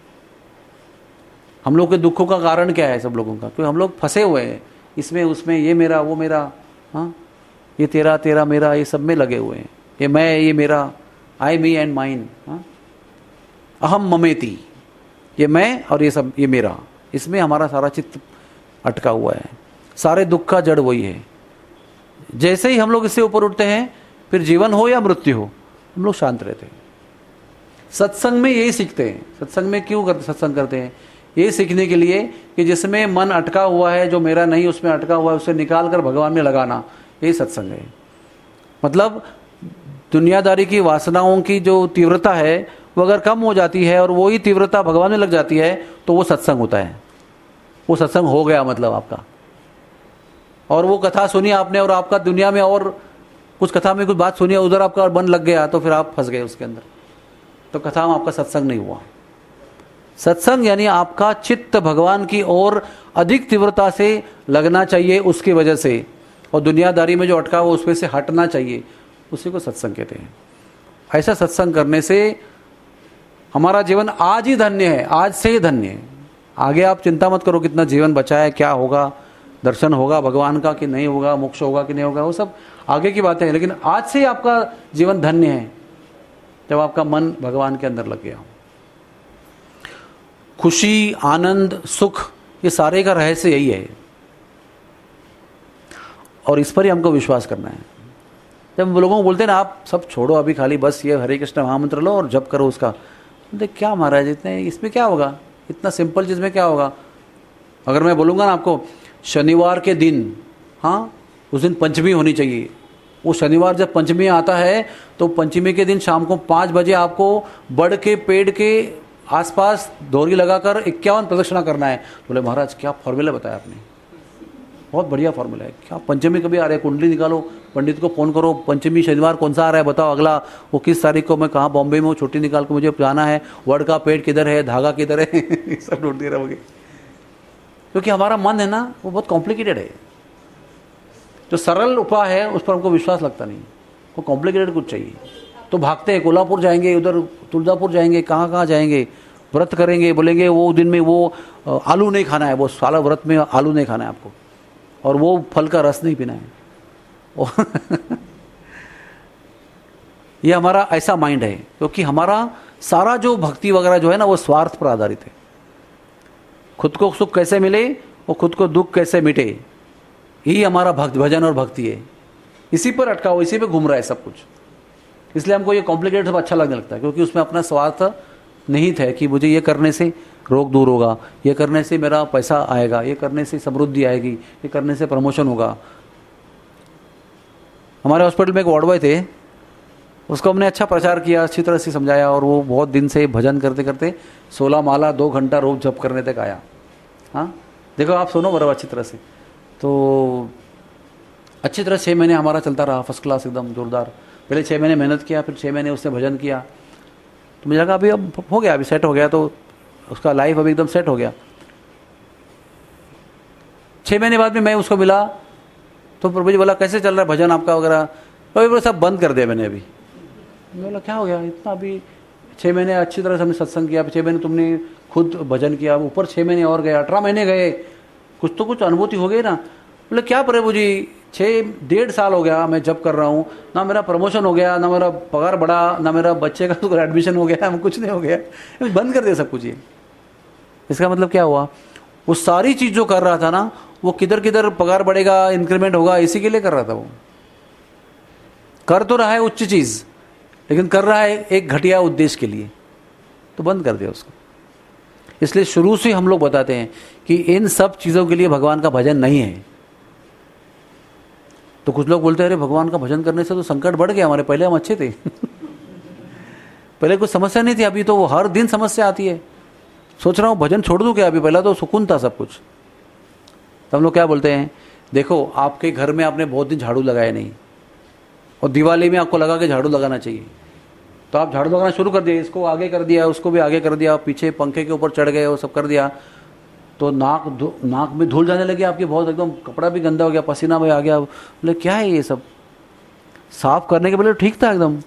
[SPEAKER 1] हम लोग के दुखों का कारण क्या है सब लोगों का? क्योंकि हम लोग फंसे हुए हैं इसमें उसमें, ये मेरा वो मेरा, हाँ ये तेरा तेरा मेरा, ये सब में लगे हुए हैं, ये मैं ये मेरा, आई मी एंड माइन, हाँ अहम ममेती, ये मैं और ये सब ये मेरा, इसमें हमारा सारा चित्त अटका हुआ है। सारे दुख का जड़ वही है। जैसे ही हम लोग इससे ऊपर उठते हैं, फिर जीवन हो या मृत्यु हो, हम लोग शांत रहते हैं। सत्संग में यही सीखते हैं। सत्संग में क्यों करते सत्संग करते हैं? ये सीखने के लिए कि जिसमें मन अटका हुआ है, जो मेरा नहीं उसमें अटका हुआ है, उसे निकाल कर भगवान में लगाना, यही सत्संग है। मतलब दुनियादारी की वासनाओं की जो तीव्रता है वो अगर कम हो जाती है और वही तीव्रता भगवान में लग जाती है, तो वो सत्संग होता है। वो सत्संग हो गया मतलब आपका। और वो कथा सुनी आपने और आपका दुनिया में और कुछ कथा में कुछ बात सुनी, उधर आपका मन लग गया, तो फिर आप फंस गए उसके अंदर, तो कथा में आपका सत्संग नहीं हुआ। सत्संग यानी आपका चित्त भगवान की ओर अधिक तीव्रता से लगना चाहिए उसकी वजह से, और दुनियादारी में जो अटका हुआ उसमें से हटना चाहिए, उसी को सत्संग कहते हैं। ऐसा सत्संग करने से हमारा जीवन आज ही धन्य है, आज से ही धन्य है। आगे आप चिंता मत करो कितना जीवन बचा है, क्या होगा, दर्शन होगा भगवान का कि नहीं होगा, मोक्ष होगा कि नहीं होगा, वो सब आगे की बातें हैं, लेकिन आज से ही आपका जीवन धन्य है। जब आपका मन भगवान के अंदर लग गया। खुशी, आनंद, सुख, ये सारे का रहस्य यही है, और इस पर ही हमको विश्वास करना है। जब लोगों को बोलते हैं ना आप सब छोड़ो अभी, खाली बस ये हरे कृष्ण महामंत्र लो और जप करो उसका, बोलते क्या महाराज इतने इसमें क्या होगा, इतना सिंपल चीज़ में क्या होगा। अगर मैं बोलूँगा ना आपको शनिवार के दिन, हाँ उस दिन पंचमी होनी चाहिए, वो शनिवार जब पंचमी आता है तो पंचमी के दिन शाम को पाँच बजे आपको बड़ के पेड़ के आसपास डोरी लगाकर इक्यावन प्रदक्षिणा करना है। बोले महाराज क्या फॉर्मूला बताया आपने, बहुत बढ़िया फॉर्मूला है। क्या पंचमी कभी आ रहा है, कुंडली निकालो, पंडित को फ़ोन करो, पंचमी शनिवार कौन सा आ रहा है बताओ, अगला वो किस तारीख को, मैं कहाँ बॉम्बे में हूँ, छुट्टी निकाल के मुझे जाना है, वड़ का पेड़ किधर है, धागा किधर है सब ढूंढते रहोगे। क्योंकि हमारा मन है ना वो बहुत कॉम्प्लिकेटेड है। जो सरल उपाय है उस पर हमको विश्वास लगता नहीं, वो कॉम्प्लिकेटेड कुछ चाहिए। तो भागते हैं, कोल्हापुर जाएंगे, उधर तुलजापुर जाएंगे, कहाँ कहाँ जाएंगे, व्रत करेंगे, बोलेंगे वो दिन में वो आलू नहीं खाना है, वो साला व्रत में आलू नहीं खाना है आपको, और वो फल का रस नहीं पीना है ये हमारा ऐसा माइंड है, क्योंकि हमारा सारा जो भक्ति वगैरह जो है ना वो स्वार्थ पर आधारित है। खुद को सुख कैसे मिले और खुद को दुख कैसे मिटे, यही हमारा भक्त भजन और भक्ति है। इसी पर अटका हुआ, इसी पे घूम रहा है सब कुछ। इसलिए हमको ये कॉम्प्लिकेटेड सब अच्छा लगने लगता है, क्योंकि उसमें अपना स्वार्थ निहित है कि मुझे ये करने से रोग दूर होगा, ये करने से मेरा पैसा आएगा, ये करने से समृद्धि आएगी, ये करने से प्रमोशन होगा। हमारे हॉस्पिटल में एक वार्ड बॉय थे, उसको हमने अच्छा प्रचार किया, अच्छी तरह से समझाया, और वो बहुत दिन से भजन करते करते सोलह माला दो घंटा रोज जप करने तक आया। हाँ देखो आप सुनो बराबर अच्छी तरह से। तो अच्छी तरह छः महीने हमारा चलता रहा, फर्स्ट क्लास एकदम जोरदार। पहले छः महीने मेहनत किया, फिर छः महीने उसने भजन किया, तो मुझे लगा अभी अब हो गया, अभी सेट हो गया, तो उसका लाइफ अभी एकदम सेट हो गया। छः महीने बाद में मैं उसको मिला, तो प्रभु जी बोला कैसे चल रहा है भजन आपका वगैरह, तो बोला सब बंद कर दिया मैंने अभी। मैं बोला क्या हो गया इतना, अभी छः महीने अच्छी तरह से हमने सत्संग किया, छः महीने तुमने खुद भजन किया, ऊपर छः महीने और गए, अठारह महीने गए, कुछ तो कुछ अनुभूति हो गई ना। बोले क्या प्रभु जी छः डेढ़ साल हो गया मैं जब कर रहा हूँ, ना मेरा प्रमोशन हो गया, ना मेरा पगार बढ़ा, ना मेरा बच्चे का एडमिशन हो गया, कुछ नहीं हो गया, बंद कर दिया सब कुछ। ये इसका मतलब क्या हुआ, वो सारी चीज़ जो कर रहा था ना वो किधर किधर पगार बढ़ेगा, इंक्रीमेंट होगा, इसी के लिए कर रहा था। वो कर तो रहा है उच्च चीज़, लेकिन कर रहा है एक घटिया उद्देश्य के लिए, तो बंद कर दिया उसको। इसलिए शुरू से हम लोग बताते हैं कि इन सब चीज़ों के लिए भगवान का भजन नहीं है। तो कुछ लोग बोलते हैं अरे भगवान का भजन करने से तो संकट बढ़ गया हमारे, पहले हम अच्छे थे पहले कुछ समस्या नहीं थी, अभी तो वो हर दिन समस्या आती है। सोच रहा हूँ भजन छोड़ दूँ क्या, अभी पहला तो सुकून था सब कुछ। तो हम लोग क्या बोलते हैं, देखो आपके घर में आपने बहुत दिन झाड़ू लगाया नहीं, और दिवाली में आपको लगा कि झाड़ू लगाना चाहिए, तो आप झाड़ू लगाना शुरू कर दिए, इसको आगे कर दिया, उसको भी आगे कर दिया, पीछे पंखे के ऊपर चढ़ गए, वो सब कर दिया, तो नाक नाक में धूल जाने लगी आपकी बहुत, एकदम कपड़ा भी गंदा हो गया, पसीना भी आ गया। बोले क्या है ये सब, साफ करने के पहले ठीक था एकदम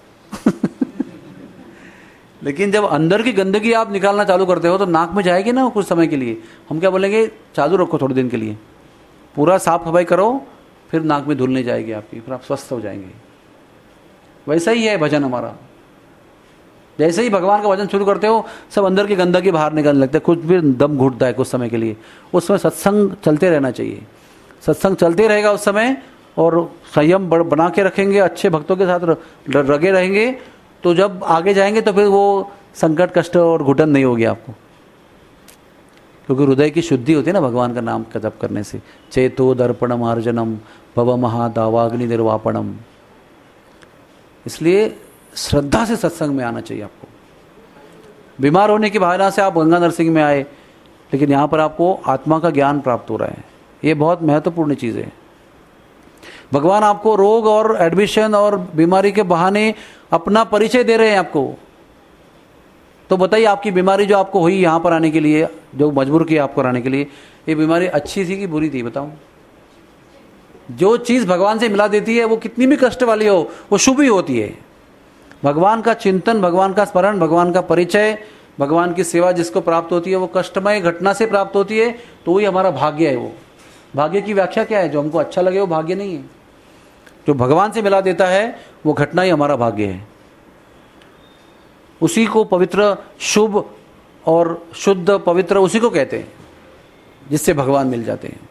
[SPEAKER 1] लेकिन जब अंदर की गंदगी आप निकालना चालू करते हो तो नाक में जाएगी ना कुछ समय के लिए। हम क्या बोलेंगे, चालू रखो थोड़े दिन के लिए, पूरा साफ सफाई करो, फिर नाक में धूल नहीं जाएगी आपकी, फिर आप स्वस्थ हो जाएंगे। वैसा ही है भजन हमारा। जैसे ही भगवान का भजन शुरू करते हो सब अंदर की गंदगी बाहर निकलने लगता है, कुछ भी दम घुटता है कुछ समय के लिए। उस समय सत्संग चलते रहना चाहिए, सत्संग चलते रहेगा उस समय, और संयम बना के रखेंगे, अच्छे भक्तों के साथ लगे रहेंगे, तो जब आगे जाएंगे तो फिर वो संकट कष्ट और घुटन नहीं होगी आपको, क्योंकि हृदय की शुद्धि होती है ना भगवान का नाम का जप करने से। चेतो दर्पणम अर्जनम भव महादावाग्नि निर्वापणम। इसलिए श्रद्धा से सत्संग में आना चाहिए आपको। बीमार होने की भावना से आप गंगा नरसिंह में आए, लेकिन यहाँ पर आपको आत्मा का ज्ञान प्राप्त हो रहा है, ये बहुत महत्वपूर्ण चीज़ है। भगवान आपको रोग और एडमिशन और बीमारी के बहाने अपना परिचय दे रहे हैं आपको। तो बताइए आपकी बीमारी जो आपको हुई यहाँ पर आने के लिए, जो मजबूर किया आपको आने के लिए, ये बीमारी अच्छी थी कि बुरी थी बताओ। जो चीज़ भगवान से मिला देती है वो कितनी भी कष्ट वाली हो वो शुभ ही होती है। भगवान का चिंतन, भगवान का स्मरण, भगवान का परिचय, भगवान की सेवा जिसको प्राप्त होती है वो कष्टमय घटना से प्राप्त होती है, तो वही हमारा भाग्य है। वो भाग्य की व्याख्या क्या है, जो हमको अच्छा लगे वो भाग्य नहीं है। जो भगवान से मिला देता है वो घटना ही हमारा भाग्य है। उसी को पवित्र, शुभ और शुद्ध पवित्र उसी को कहते हैं जिससे भगवान मिल जाते हैं।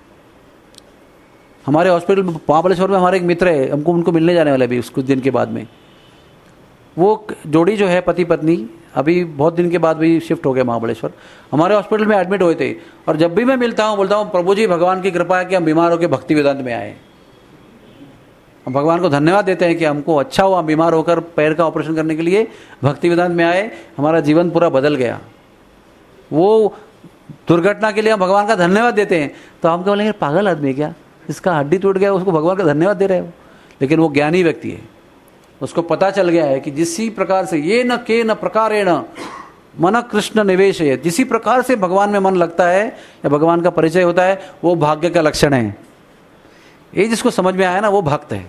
[SPEAKER 1] हमारे हॉस्पिटल महाबलेश्वर में हमारे एक मित्र है, हमको उनको मिलने जाने वाले अभी कुछ दिन के बाद में। वो जोड़ी जो है पति पत्नी, अभी बहुत दिन के बाद भी शिफ्ट हो गए महाबलेश्वर, हमारे हॉस्पिटल में एडमिट हुए थे। और जब भी मैं मिलता हूँ बोलता हूँ प्रभु जी भगवान की कृपा है कि हम बीमार होकर भक्ति वेदांत में आए। हम भगवान को धन्यवाद देते हैं कि हमको अच्छा हुआ, बीमार होकर पैर का ऑपरेशन करने के लिए भक्ति वेदांत में आए, हमारा जीवन पूरा बदल गया। वो दुर्घटना के लिए हम भगवान का धन्यवाद देते हैं तो हम क्या बोलेंगे पागल आदमी है क्या, इसका हड्डी टूट गया उसको भगवान का धन्यवाद दे रहे हो। लेकिन वो ज्ञानी व्यक्ति है, उसको पता चल गया है कि जिसी प्रकार से ये न के न प्रकारेण मन कृष्ण निवेश है, जिसी प्रकार से भगवान में मन लगता है या भगवान का परिचय होता है वो भाग्य का लक्षण है। ये जिसको समझ में आया ना वो भक्त है,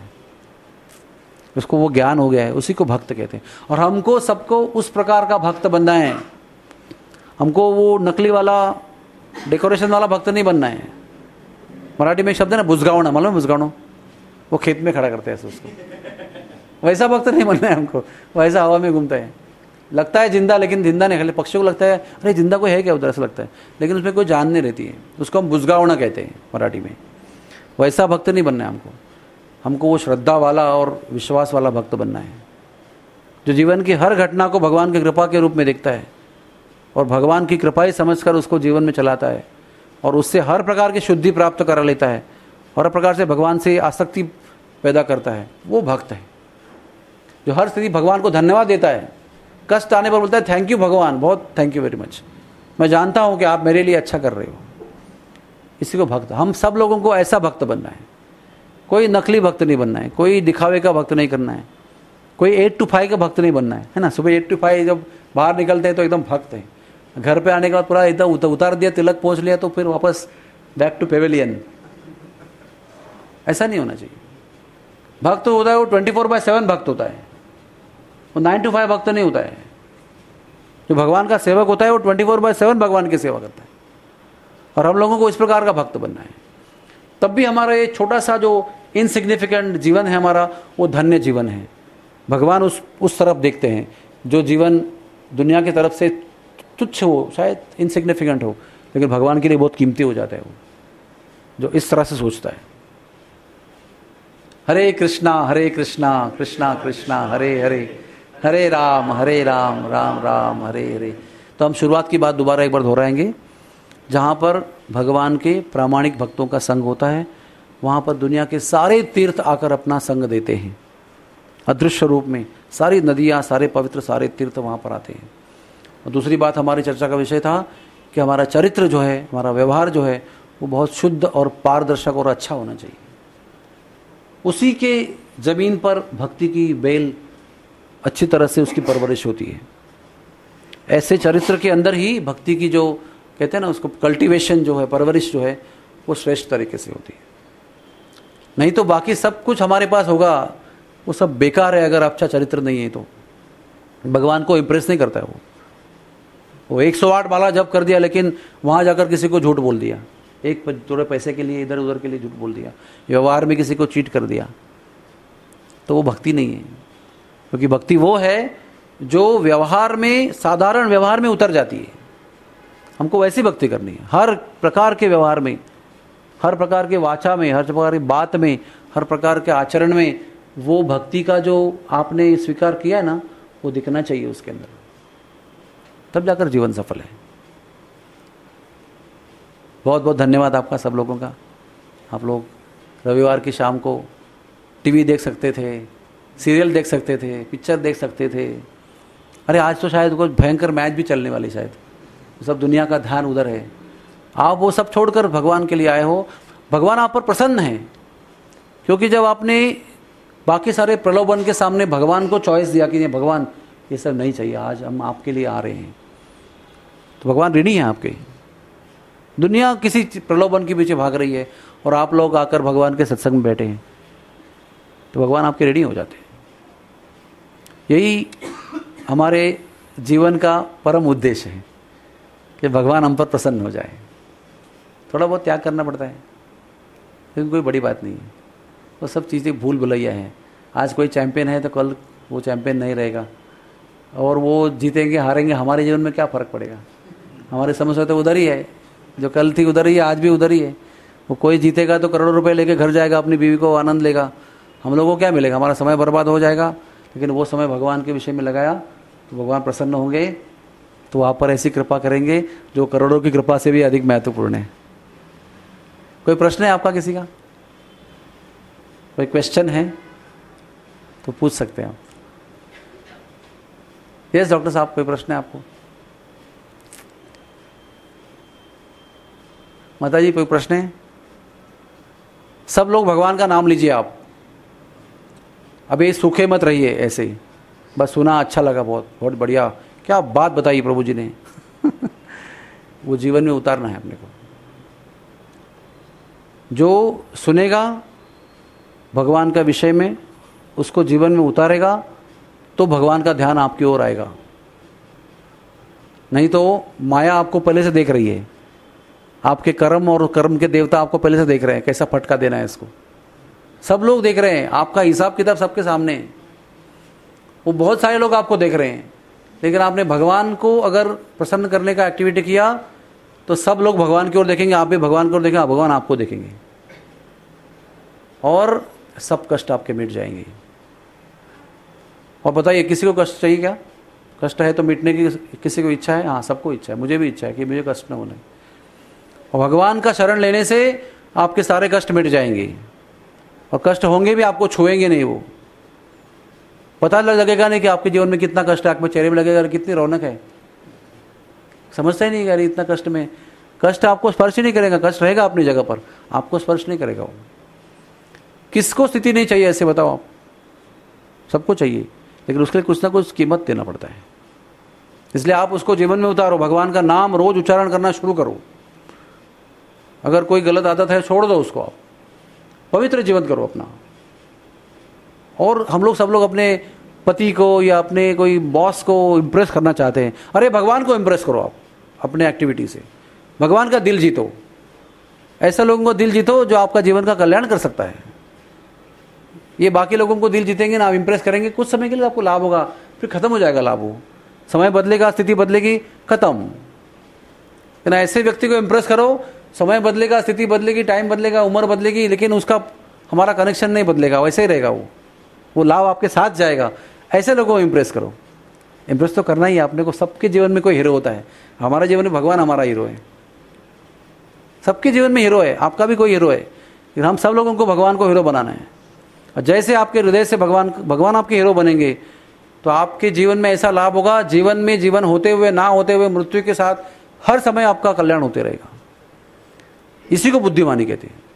[SPEAKER 1] उसको वो ज्ञान हो गया है, उसी को भक्त कहते हैं। और हमको सबको उस प्रकार का भक्त बनना है। हमको वो नकली वाला डेकोरेशन वाला भक्त नहीं बनना है। मराठी में एक शब्द है ना बुजगावना, मालूम है बुजगावना, वो खेत में खड़ा करते हैं उसको, वैसा भक्त नहीं बनना है हमको। वैसा हवा में घूमता है, लगता है जिंदा लेकिन जिंदा नहीं, खाली पक्षियों को लगता है अरे जिंदा कोई है क्या उधर, ऐसा लगता है, लेकिन उसमें कोई जान नहीं रहती है। उसको हम बुजगावना कहते हैं मराठी में। वैसा भक्त नहीं बनना है हमको। हमको वो श्रद्धा वाला और विश्वास वाला भक्त बनना है जो जीवन की हर घटना को भगवान की कृपा के रूप में देखता है और भगवान की कृपा ही समझकर उसको जीवन में चलाता है और उससे हर प्रकार की शुद्धि प्राप्त करा लेता है और हर प्रकार से भगवान से आसक्ति पैदा करता है। वो भक्त है जो हर स्थिति भगवान को धन्यवाद देता है। कष्ट आने पर बोलता है थैंक यू भगवान, बहुत थैंक यू वेरी मच, मैं जानता हूँ कि आप मेरे लिए अच्छा कर रहे हो। इसी को भक्त, हम सब लोगों को ऐसा भक्त बनना है। कोई नकली भक्त नहीं बनना है, कोई दिखावे का भक्त नहीं करना है, कोई एट टू फाइव का भक्त नहीं बनना है, है ना। सुबह एट टू फाइव जब बाहर निकलते हैं तो एकदम भक्त है, घर पे आने के बाद पूरा एकदम उतार दिया, तिलक पहुंच लिया तो फिर वापस बैक टू पेवेलियन। ऐसा नहीं होना चाहिए। भक्त होता है वो ट्वेंटी फोर बाय सेवन भक्त होता है, वो नाइन टू फाइव भक्त नहीं होता है। जो भगवान का सेवक होता है वो ट्वेंटी फोर बाय सेवन भगवान की सेवा करता है। और हम लोगों को इस प्रकार का भक्त बनना है, तब भी हमारा ये छोटा सा जो इनसिग्निफिकेंट जीवन है हमारा वो धन्य जीवन है। भगवान उस उस तरफ देखते हैं जो जीवन दुनिया की तरफ से तुच्छ हो, शायद इनसिग्निफिकेंट हो, लेकिन भगवान के लिए बहुत कीमती हो जाता है वो, जो इस तरह से सोचता है। हरे कृष्णा हरे कृष्णा कृष्णा कृष्णा हरे हरे, हरे राम हरे राम राम राम हरे हरे। तो हम शुरुआत की बात दोबारा एक बार दोहराएंगे। जहाँ पर भगवान के प्रामाणिक भक्तों का संग होता है वहाँ पर दुनिया के सारे तीर्थ आकर अपना संग देते हैं। अदृश्य रूप में सारी नदियाँ, सारे पवित्र सारे तीर्थ वहाँ पर आते हैं। और दूसरी बात हमारी चर्चा का विषय था कि हमारा चरित्र जो है, हमारा व्यवहार जो है वो बहुत शुद्ध और पारदर्शक और अच्छा होना चाहिए। उसी के ज़मीन पर भक्ति की बेल अच्छी तरह से उसकी परवरिश होती है। ऐसे चरित्र के अंदर ही भक्ति की जो कहते हैं ना उसको कल्टीवेशन जो है, परवरिश जो है वो श्रेष्ठ तरीके से होती है। नहीं तो बाकी सब कुछ हमारे पास होगा वो सब बेकार है अगर अच्छा चरित्र नहीं है तो। भगवान को इम्प्रेस नहीं करता है वो वो एक सौ आठ माला जप कर दिया लेकिन वहाँ जाकर किसी को झूठ बोल दिया, एक थोड़े पैसे के लिए इधर उधर के लिए झूठ बोल दिया, व्यवहार में किसी को चीट कर दिया, तो वो भक्ति नहीं है। क्योंकि भक्ति वो है जो व्यवहार में, साधारण व्यवहार में उतर जाती है। हमको वैसी भक्ति करनी है, हर प्रकार के व्यवहार में, हर प्रकार के वाचा में, हर प्रकार की बात में, हर प्रकार के आचरण में वो भक्ति का जो आपने स्वीकार किया है ना वो दिखना चाहिए उसके अंदर, तब जाकर जीवन सफल है। बहुत बहुत धन्यवाद आपका सब लोगों का। आप लोग रविवार की शाम को टीवी देख सकते थे, सीरियल देख सकते थे, पिक्चर देख सकते थे। अरे आज तो शायद कोई भयंकर मैच भी चलने वाली, शायद सब दुनिया का ध्यान उधर है। आप वो सब छोड़कर भगवान के लिए आए हो, भगवान आप पर प्रसन्न है। क्योंकि जब आपने बाकी सारे प्रलोभन के सामने भगवान को चॉइस दिया कि नहीं भगवान ये सब नहीं चाहिए, आज हम आपके लिए आ रहे हैं, तो भगवान ऋणी है आपके। दुनिया किसी प्रलोभन के पीछे भाग रही है और आप लोग आकर भगवान के सत्संग में बैठे हैं तो भगवान आपके ऋणी हो जाते हैं। यही हमारे जीवन का परम उद्देश्य है कि भगवान हम पर प्रसन्न हो जाए। थोड़ा बहुत त्याग करना पड़ता है लेकिन कोई बड़ी बात नहीं है, वो सब चीज़ें भूल भुलैया है। आज कोई चैंपियन है तो कल वो चैंपियन नहीं रहेगा, और वो जीतेंगे हारेंगे, हमारे जीवन में क्या फ़र्क पड़ेगा? हमारी समस्या तो उधर ही है, जो कल थी उधर ही है, आज भी उधर ही है। वो कोई जीतेगा तो करोड़ों रुपए लेके घर जाएगा, अपनी बीवी को आनंद लेगा, हम लोगों को क्या मिलेगा? हमारा समय बर्बाद हो जाएगा। लेकिन वो समय भगवान के विषय में लगाया तो भगवान प्रसन्न होंगे, तो आप पर ऐसी कृपा करेंगे जो करोड़ों की कृपा से भी अधिक महत्वपूर्ण है। कोई प्रश्न है आपका किसी का? कोई क्वेश्चन है तो पूछ सकते हैं आप। यस डॉक्टर साहब, कोई प्रश्न है आपको? माता जी कोई प्रश्न है? सब लोग भगवान का नाम लीजिए आप। अभी सूखे मत रहिए ऐसे ही, बस सुना अच्छा लगा, बहुत बहुत बढ़िया, क्या बात बताई प्रभु जी ने वो जीवन में उतारना है अपने को। जो सुनेगा भगवान का विषय में, उसको जीवन में उतारेगा तो भगवान का ध्यान आपकी ओर आएगा। नहीं तो माया आपको पहले से देख रही है, आपके कर्म और कर्म के देवता आपको पहले से देख रहे हैं, कैसा फटका देना है इसको। सब लोग देख रहे हैं, आपका हिसाब किताब सबके सामने है। वो बहुत सारे लोग आपको देख रहे हैं, लेकिन आपने भगवान को अगर प्रसन्न करने का एक्टिविटी किया तो सब लोग भगवान की ओर देखेंगे, आप भी भगवान की ओर देखेंगे, भगवान आपको देखेंगे और सब कष्ट आपके मिट जाएंगे। और बताइए, किसी को कष्ट चाहिए क्या? कष्ट है तो मिटने की किसी को इच्छा है? हाँ, सबको इच्छा है, मुझे भी इच्छा है कि मुझे कष्ट न होने। और भगवान का शरण लेने से आपके सारे कष्ट मिट जाएंगे, और कष्ट होंगे भी, आपको छुएंगे नहीं। वो पता लगेगा नहीं कि आपके जीवन में कितना कष्ट है, आपके चेहरे में लगेगा कितनी रौनक है। समझता ही नहीं यार, इतना कष्ट में, कष्ट आपको स्पर्श ही नहीं करेगा, कष्ट रहेगा अपनी जगह पर, आपको स्पर्श नहीं करेगा वो। किसको स्थिति नहीं चाहिए ऐसे बताओ आप? सबको चाहिए, लेकिन उसके लिए कुछ ना कुछ कीमत देना पड़ता है। इसलिए आप उसको जीवन में उतारो, भगवान का नाम रोज उच्चारण करना शुरू करो। अगर कोई गलत आदत है छोड़ दो उसको, आप पवित्र जीवन करो अपना। और हम लोग सब लोग अपने पति को या अपने कोई बॉस को इम्प्रेस करना चाहते हैं, अरे भगवान को इम्प्रेस करो आप अपने एक्टिविटी से, भगवान का दिल जीतो। ऐसे लोगों को दिल जीतो जो आपका जीवन का कल्याण कर सकता है। ये बाकी लोगों को दिल जीतेंगे ना, आप इम्प्रेस करेंगे, कुछ समय के लिए आपको लाभ होगा, फिर खत्म हो जाएगा लाभ। वो समय बदलेगा, स्थिति बदलेगी, खत्म। लेकिन ऐसे व्यक्ति को इम्प्रेस करो, समय बदलेगा, स्थिति बदलेगी, टाइम बदलेगा, उम्र बदलेगी, लेकिन उसका हमारा कनेक्शन नहीं बदलेगा, वैसे ही रहेगा वो वो लाभ आपके साथ जाएगा। ऐसे लोगों को इम्प्रेस करो। इम्प्रेस तो करना ही है आपने को। सबके जीवन में कोई हीरो होता है, हमारे जीवन में भगवान हमारा हीरो है। सबके जीवन में हीरो है, आपका भी कोई हीरो है, लेकिन हम सब लोगों को भगवान को हीरो बनाना है। और जैसे आपके हृदय से भगवान भगवान आपके हीरो बनेंगे तो आपके जीवन में ऐसा लाभ होगा, जीवन में जीवन होते हुए ना होते हुए मृत्यु के साथ हर समय आपका कल्याण होते रहेगा। इसी को बुद्धिमानी कहते हैं।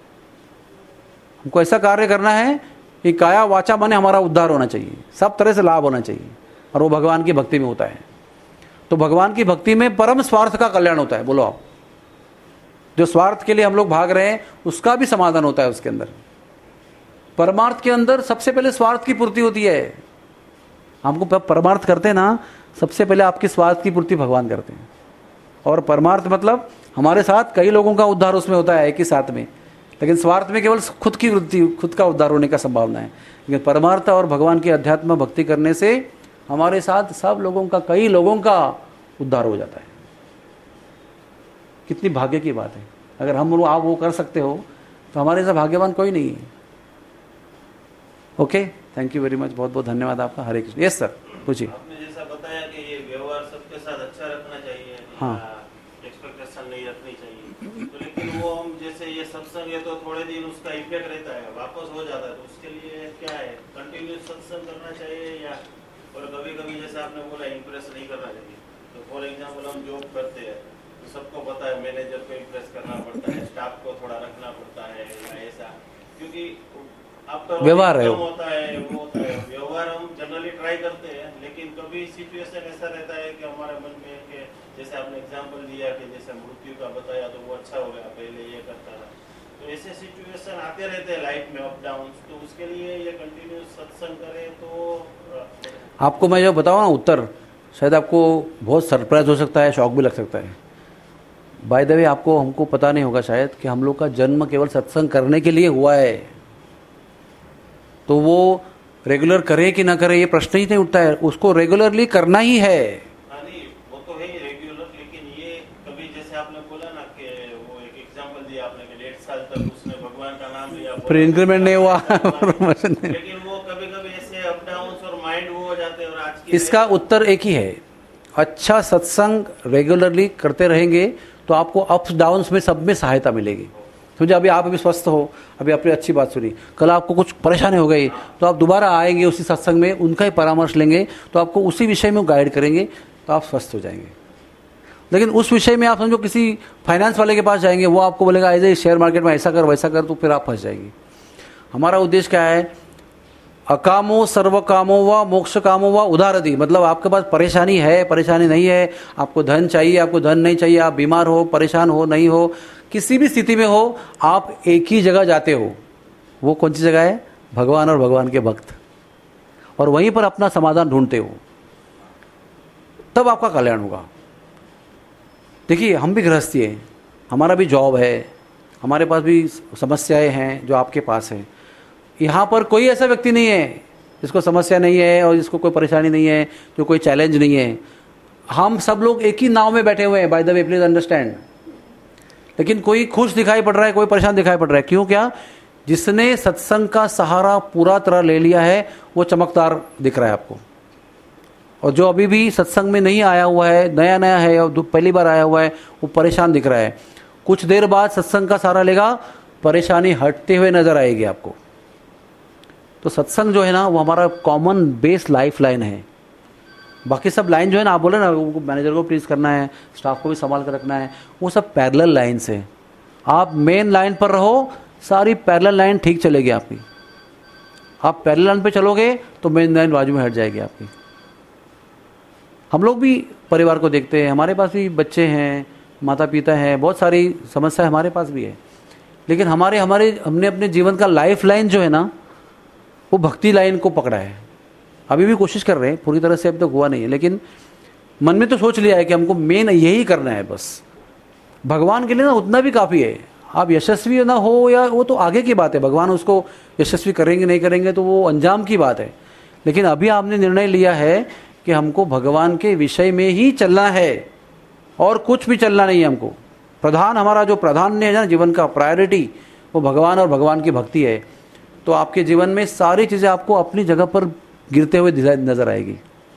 [SPEAKER 1] हमको ऐसा कार्य करना है कि काया वाचा माने हमारा उद्धार होना चाहिए, सब तरह से लाभ होना चाहिए, और वो भगवान की भक्ति में होता है। तो भगवान की भक्ति में परम स्वार्थ का कल्याण होता है। बोलो आप, जो स्वार्थ के लिए हम लोग भाग रहे हैं उसका भी समाधान होता है उसके अंदर। परमार्थ के अंदर सबसे पहले स्वार्थ की पूर्ति होती है। हमको परमार्थ करते हैं ना, सबसे पहले आपके स्वार्थ की पूर्ति भगवान करते हैं। और परमार्थ मतलब हमारे साथ कई लोगों का उद्धार उसमें होता है एक ही साथ में, लेकिन स्वार्थ में केवल खुद की वृत्ति, खुद का उद्धार होने का संभावना है। लेकिन परमार्थ और भगवान की अध्यात्म भक्ति करने से हमारे साथ सब लोगों का, कई लोगों का उद्धार हो जाता है। कितनी भाग्य की बात है। अगर हम आप वो कर सकते हो तो हमारे ऐसा भाग्यवान कोई नहीं है। Okay, thank you very much, बहुत बहुत धन्यवाद आपका। हरे कृष्ण। यस सर, पूछिए।
[SPEAKER 2] आपने जैसा बताया कि ये व्यवहार सबके साथ अच्छा रखना चाहिए,
[SPEAKER 1] हाँ,
[SPEAKER 2] एक्सपेक्टेशन नहीं रखनी चाहिए, तो लेकिन वो हम जैसे ये सत्संग है तो थोड़े दिन उसका इफेक्ट रहता है, वापस हो जाता है, तो उसके लिए क्या है, कंटिन्यूस सत्संग करना चाहिए या और कभी कभी जैसे आपने बोला इम्प्रेस नहीं करना चाहिए। तो फॉर एग्जाम्पल हम जॉब करते हैं तो सबको पता है मैनेजर को इम्प्रेस करना पड़ता है, स्टाफ को थोड़ा रखना पड़ता है या ऐसा, क्योंकि आपका
[SPEAKER 1] व्यवहार है,
[SPEAKER 2] होता है वो होता है व्यवहार हम जनरली ट्राई करते हैं, लेकिन कभी सिचुएशन ऐसा रहता है कि हमारे मन में कि जैसे आपने एग्जांपल दिया कि जैसे मृत्यु का बताया तो वो अच्छा हो गया, पहले ये करता था, तो ऐसे सिचुएशन आते रहते हैं लाइफ में, अप डाउन, तो उसके लिए ये कंटिन्यूस सत्संग करें तो
[SPEAKER 1] आपको मैं जो बताऊँ ना उत्तर, शायद आपको बहुत सरप्राइज हो सकता है, शौक भी लग सकता है। बाय द वे, आपको हमको पता नहीं होगा शायद कि हम लोग का जन्म केवल सत्संग करने के लिए हुआ है। तो वो रेगुलर करे कि ना करे ये प्रश्न ही नहीं उठता है, उसको रेगुलरली करना ही है।
[SPEAKER 2] हाँ नहीं वो तो है ही रेगुलर, लेकिन ये कभी जैसे आपने बोला ना कि वो एक एग्जांपल दिया आपने कि डेढ़ साल तक उसने भगवान का नाम लिया,
[SPEAKER 1] फिर इंक्रीमेंट नहीं हुआ
[SPEAKER 2] लेकिन वो कभी कभी ऐसे अप डाउन और माइंड वो हो जाते हैं। और आज की
[SPEAKER 1] इसका उत्तर एक ही है, अच्छा सत्संग रेगुलरली करते रहेंगे तो आपको अप्स डाउन्स में सब में सहायता मिलेगी। समझे, अभी आप अभी स्वस्थ हो, अभी आपने अच्छी बात सुनी, कल आपको कुछ परेशानी हो गई तो आप दोबारा आएंगे उसी सत्संग में, उनका ही परामर्श लेंगे तो आपको उसी विषय में गाइड करेंगे तो आप स्वस्थ हो जाएंगे। लेकिन उस विषय में आप समझो किसी फाइनेंस वाले के पास जाएंगे, वो आपको बोलेगा ऐसे शेयर मार्केट में ऐसा कर वैसा कर, तो फिर आप फंस जाएंगे। हमारा उद्देश्य क्या है, अकामो सर्व कामो व मोक्ष कामो व उदारति, मतलब आपके पास परेशानी है परेशानी नहीं है, आपको धन चाहिए आपको धन नहीं चाहिए, आप बीमार हो परेशान हो नहीं हो, किसी भी स्थिति में हो, आप एक ही जगह जाते हो। वो कौन सी जगह है, भगवान और भगवान के भक्त, और वहीं पर अपना समाधान ढूंढते हो, तब आपका कल्याण होगा। देखिए हम भी गृहस्थी है, हमारा भी जॉब है, हमारे पास भी समस्याएं हैं जो आपके पास है। यहाँ पर कोई ऐसा व्यक्ति नहीं है जिसको समस्या नहीं है और जिसको कोई परेशानी नहीं है, जो कोई चैलेंज नहीं है। हम सब लोग एक ही नाव में बैठे हुए हैं, by the way please understand. लेकिन कोई खुश दिखाई पड़ रहा है, कोई परेशान दिखाई पड़ रहा है, क्यों? क्या? जिसने सत्संग का सहारा पूरा तरह ले लिया है वो चमकदार दिख रहा है आपको, और जो अभी भी सत्संग में नहीं आया हुआ है, नया नया है और पहली बार आया हुआ है, वो परेशान दिख रहा है। कुछ देर बाद सत्संग का सहारा लेगा, परेशानी हटते हुए नजर आएगी आपको। तो सत्संग जो है ना वो हमारा कॉमन बेस लाइफ लाइन है। बाकी सब लाइन जो है ना, आप बोले ना मैनेजर को प्लीज करना है, स्टाफ को भी संभाल कर रखना है, वो सब पैरेलल लाइन से। आप मेन लाइन पर रहो, सारी पैरेलल लाइन ठीक चलेगी आपकी। आप पैरेलल लाइन पे चलोगे तो मेन लाइन बाजू में हट जाएगी आपकी। हम लोग भी परिवार को देखते हैं, हमारे पास भी बच्चे हैं, माता पिता हैं, बहुत सारी समस्या हमारे पास भी है, लेकिन हमारे हमारे हमने अपने जीवन का लाइफ लाइन जो है ना वो भक्ति लाइन को पकड़ा है। अभी भी कोशिश कर रहे हैं, पूरी तरह से अब तक हुआ नहीं है, लेकिन मन में तो सोच लिया है कि हमको मेन यही करना है बस। भगवान के लिए ना उतना भी काफ़ी है। आप यशस्वी ना हो या वो तो आगे की बात है, भगवान उसको यशस्वी करेंगे नहीं करेंगे तो वो अंजाम की बात है। लेकिन अभी आपने निर्णय लिया है कि हमको भगवान के विषय में ही चलना है और कुछ भी चलना नहीं है हमको। प्रधान हमारा जो प्राधान्य है ना जीवन का, प्रायोरिटी, वो भगवान और भगवान की भक्ति है। तो आपके जीवन में सारी चीज़ें आपको अपनी जगह पर गिरते हुए नजर आएगी।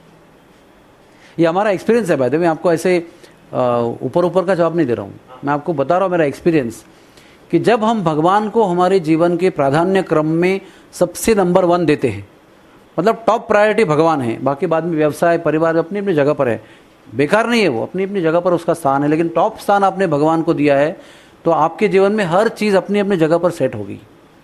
[SPEAKER 1] ये हमारा एक्सपीरियंस है। भाई मैं आपको ऐसे ऊपर ऊपर का जवाब नहीं दे रहा हूँ, मैं आपको बता रहा हूँ मेरा एक्सपीरियंस, कि जब हम भगवान को हमारे जीवन के प्राधान्य क्रम में सबसे नंबर वन देते हैं, मतलब टॉप प्रायोरिटी भगवान है, बाकी बाद में व्यवसाय परिवार अपनी अपनी जगह पर है, बेकार नहीं है, वो अपनी अपनी जगह पर उसका स्थान है, लेकिन टॉप स्थान आपने भगवान को दिया है तो आपके जीवन में हर चीज़ अपनी अपनी जगह पर सेट होगी।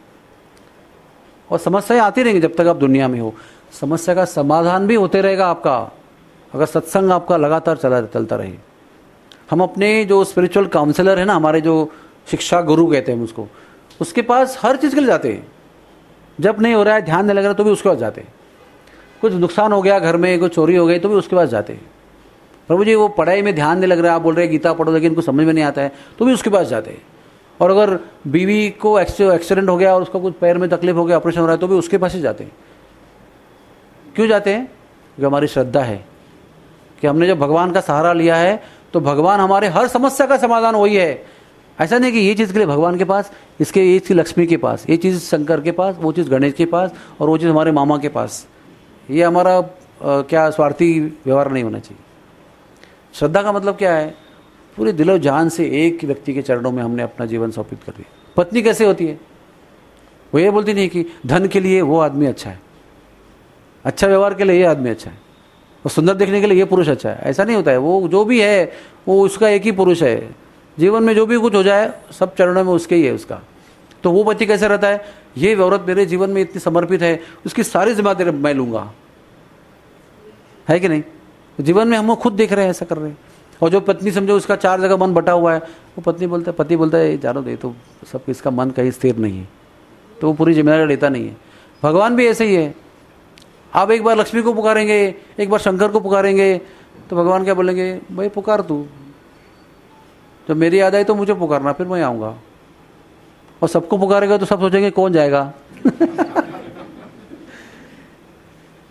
[SPEAKER 1] और समस्याएं आती रहेंगी जब तक आप दुनिया में हो, समस्या का समाधान भी होते रहेगा आपका, अगर सत्संग आपका लगातार चला चलता रहे। हम अपने जो स्पिरिचुअल काउंसलर है ना, हमारे जो शिक्षा गुरु कहते हैं उसको, उसके पास हर चीज़ के लिए जाते हैं। जब नहीं हो रहा है, ध्यान नहीं लग रहा तो भी उसके पास जाते हैं। कुछ नुकसान हो गया घर में, कुछ चोरी हो गई तो भी उसके पास जाते हैं। प्रभु जी वो पढ़ाई में ध्यान नहीं लग रहा है, आप बोल रहे हैं गीता पढ़ो लेकिन कुछ समझ में नहीं आता है, तो भी उसके पास जाते हैं। और अगर बीवी को एक्सीडेंट हो गया और उसका कुछ पैर में तकलीफ हो गया, ऑपरेशन हो रहा है, तो भी उसके पास ही जाते हैं। क्यों जाते हैं? क्योंकि हमारी श्रद्धा है कि हमने जब भगवान का सहारा लिया है तो भगवान हमारे हर समस्या का समाधान वही है। ऐसा नहीं कि ये चीज़ के लिए भगवान के पास, इसके ये चीज़ लक्ष्मी के पास, ये चीज़ शंकर के पास, वो चीज़ गणेश के पास और वो चीज़ हमारे मामा के पास। ये हमारा आ, क्या स्वार्थी व्यवहार नहीं होना चाहिए। श्रद्धा का मतलब क्या है? पूरे दिलो जान से एक व्यक्ति के चरणों में हमने अपना जीवन समर्पित कर दिया। पत्नी कैसे होती है? वो ये बोलती नहीं कि धन के लिए वो आदमी अच्छा है, अच्छा व्यवहार के लिए ये आदमी अच्छा है, और सुंदर देखने के लिए ये पुरुष अच्छा है। ऐसा नहीं होता है। वो जो भी है वो उसका एक ही पुरुष है। जीवन में जो भी कुछ हो जाए सब चरणों में उसके ही है उसका। तो वो पति कैसे रहता है? ये औरत मेरे जीवन में इतनी समर्पित है, उसकी सारी जिम्मेदारी मैं लूंगा, है कि नहीं? जीवन में हम खुद देख रहे हैं ऐसा कर रहे हैं। और जो पत्नी समझो उसका चार जगह मन बटा हुआ है, वो पत्नी बोलता है, पति बोलता है जानो दे, तो सब इसका मन कहीं स्थिर नहीं है, तो वो पूरी जिम्मेदारी लेता नहीं है। भगवान भी ऐसे ही है। आप एक बार लक्ष्मी को पुकारेंगे, एक बार शंकर को पुकारेंगे, तो भगवान क्या बोलेंगे? भाई पुकार तू, जब मेरी याद आई तो मुझे पुकारना, फिर मैं आऊँगा। और सबको पुकारेगा तो सब सोचेंगे कौन जाएगा।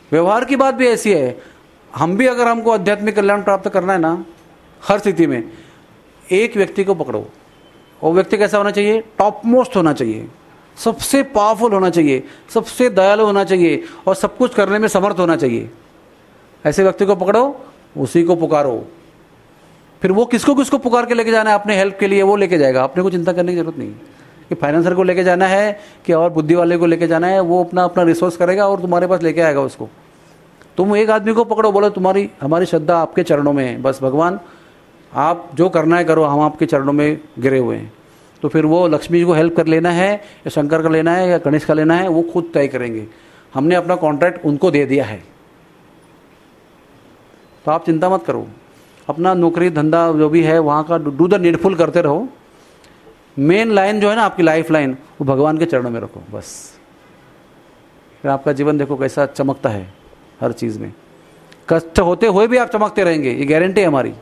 [SPEAKER 1] व्यवहार की बात भी ऐसी है, हम भी अगर हमको आध्यात्मिक कल्याण प्राप्त करना है ना, हर स्थिति में एक व्यक्ति को पकड़ो, वो व्यक्ति कैसा होना चाहिए? टॉप मोस्ट होना चाहिए, सबसे पावरफुल होना चाहिए, सबसे दयालु होना चाहिए और सब कुछ करने में समर्थ होना चाहिए। ऐसे व्यक्ति को पकड़ो, उसी को पुकारो। फिर वो किसको किसको पुकार के लेके जाना है अपने हेल्प के लिए, वो लेके जाएगा। अपने को चिंता करने की जरूरत नहीं कि फाइनेंसर को लेके जाना है कि और बुद्धि वाले को लेके जाना है। वो अपना अपना रिसोर्स करेगा और तुम्हारे पास लेके आएगा उसको। तुम एक आदमी को पकड़ो, बोलो तुम्हारी हमारी श्रद्धा आपके चरणों में है, बस भगवान आप जो करना है करो, हम आपके चरणों में गिरे हुए हैं। तो फिर वो लक्ष्मी जी को हेल्प कर लेना है या शंकर का लेना है या गणेश का लेना है, वो खुद तय करेंगे। हमने अपना कॉन्ट्रैक्ट उनको दे दिया है, तो आप चिंता मत करो। अपना नौकरी धंधा जो भी है वहाँ का डू द नीडफुल करते रहो। मेन लाइन जो है ना आपकी लाइफ लाइन, वो भगवान के चरणों में रखो बस। फिर आपका जीवन देखो कैसा चमकता है। हर चीज़ में कष्ट होते हुए भी आप चमकते रहेंगे, ये गारंटी है हमारी।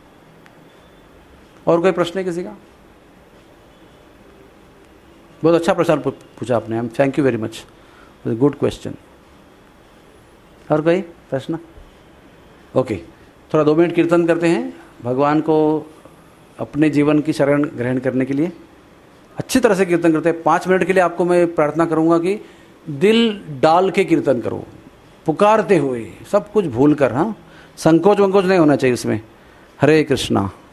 [SPEAKER 1] और कोई प्रश्न है किसी का? बहुत अच्छा प्रश्न पूछा आपने, हम thank you very much, good question. और कोई प्रश्न? ओके, थोड़ा दो मिनट कीर्तन करते हैं भगवान को अपने जीवन की शरण ग्रहण करने के लिए। अच्छी तरह से कीर्तन करते हैं। पाँच मिनट के लिए आपको मैं प्रार्थना करूंगा कि दिल डाल के कीर्तन करो, पुकारते हुए, सब कुछ भूल कर। हाँ, संकोच वंकोच नहीं होना चाहिए उसमें। हरे कृष्णा।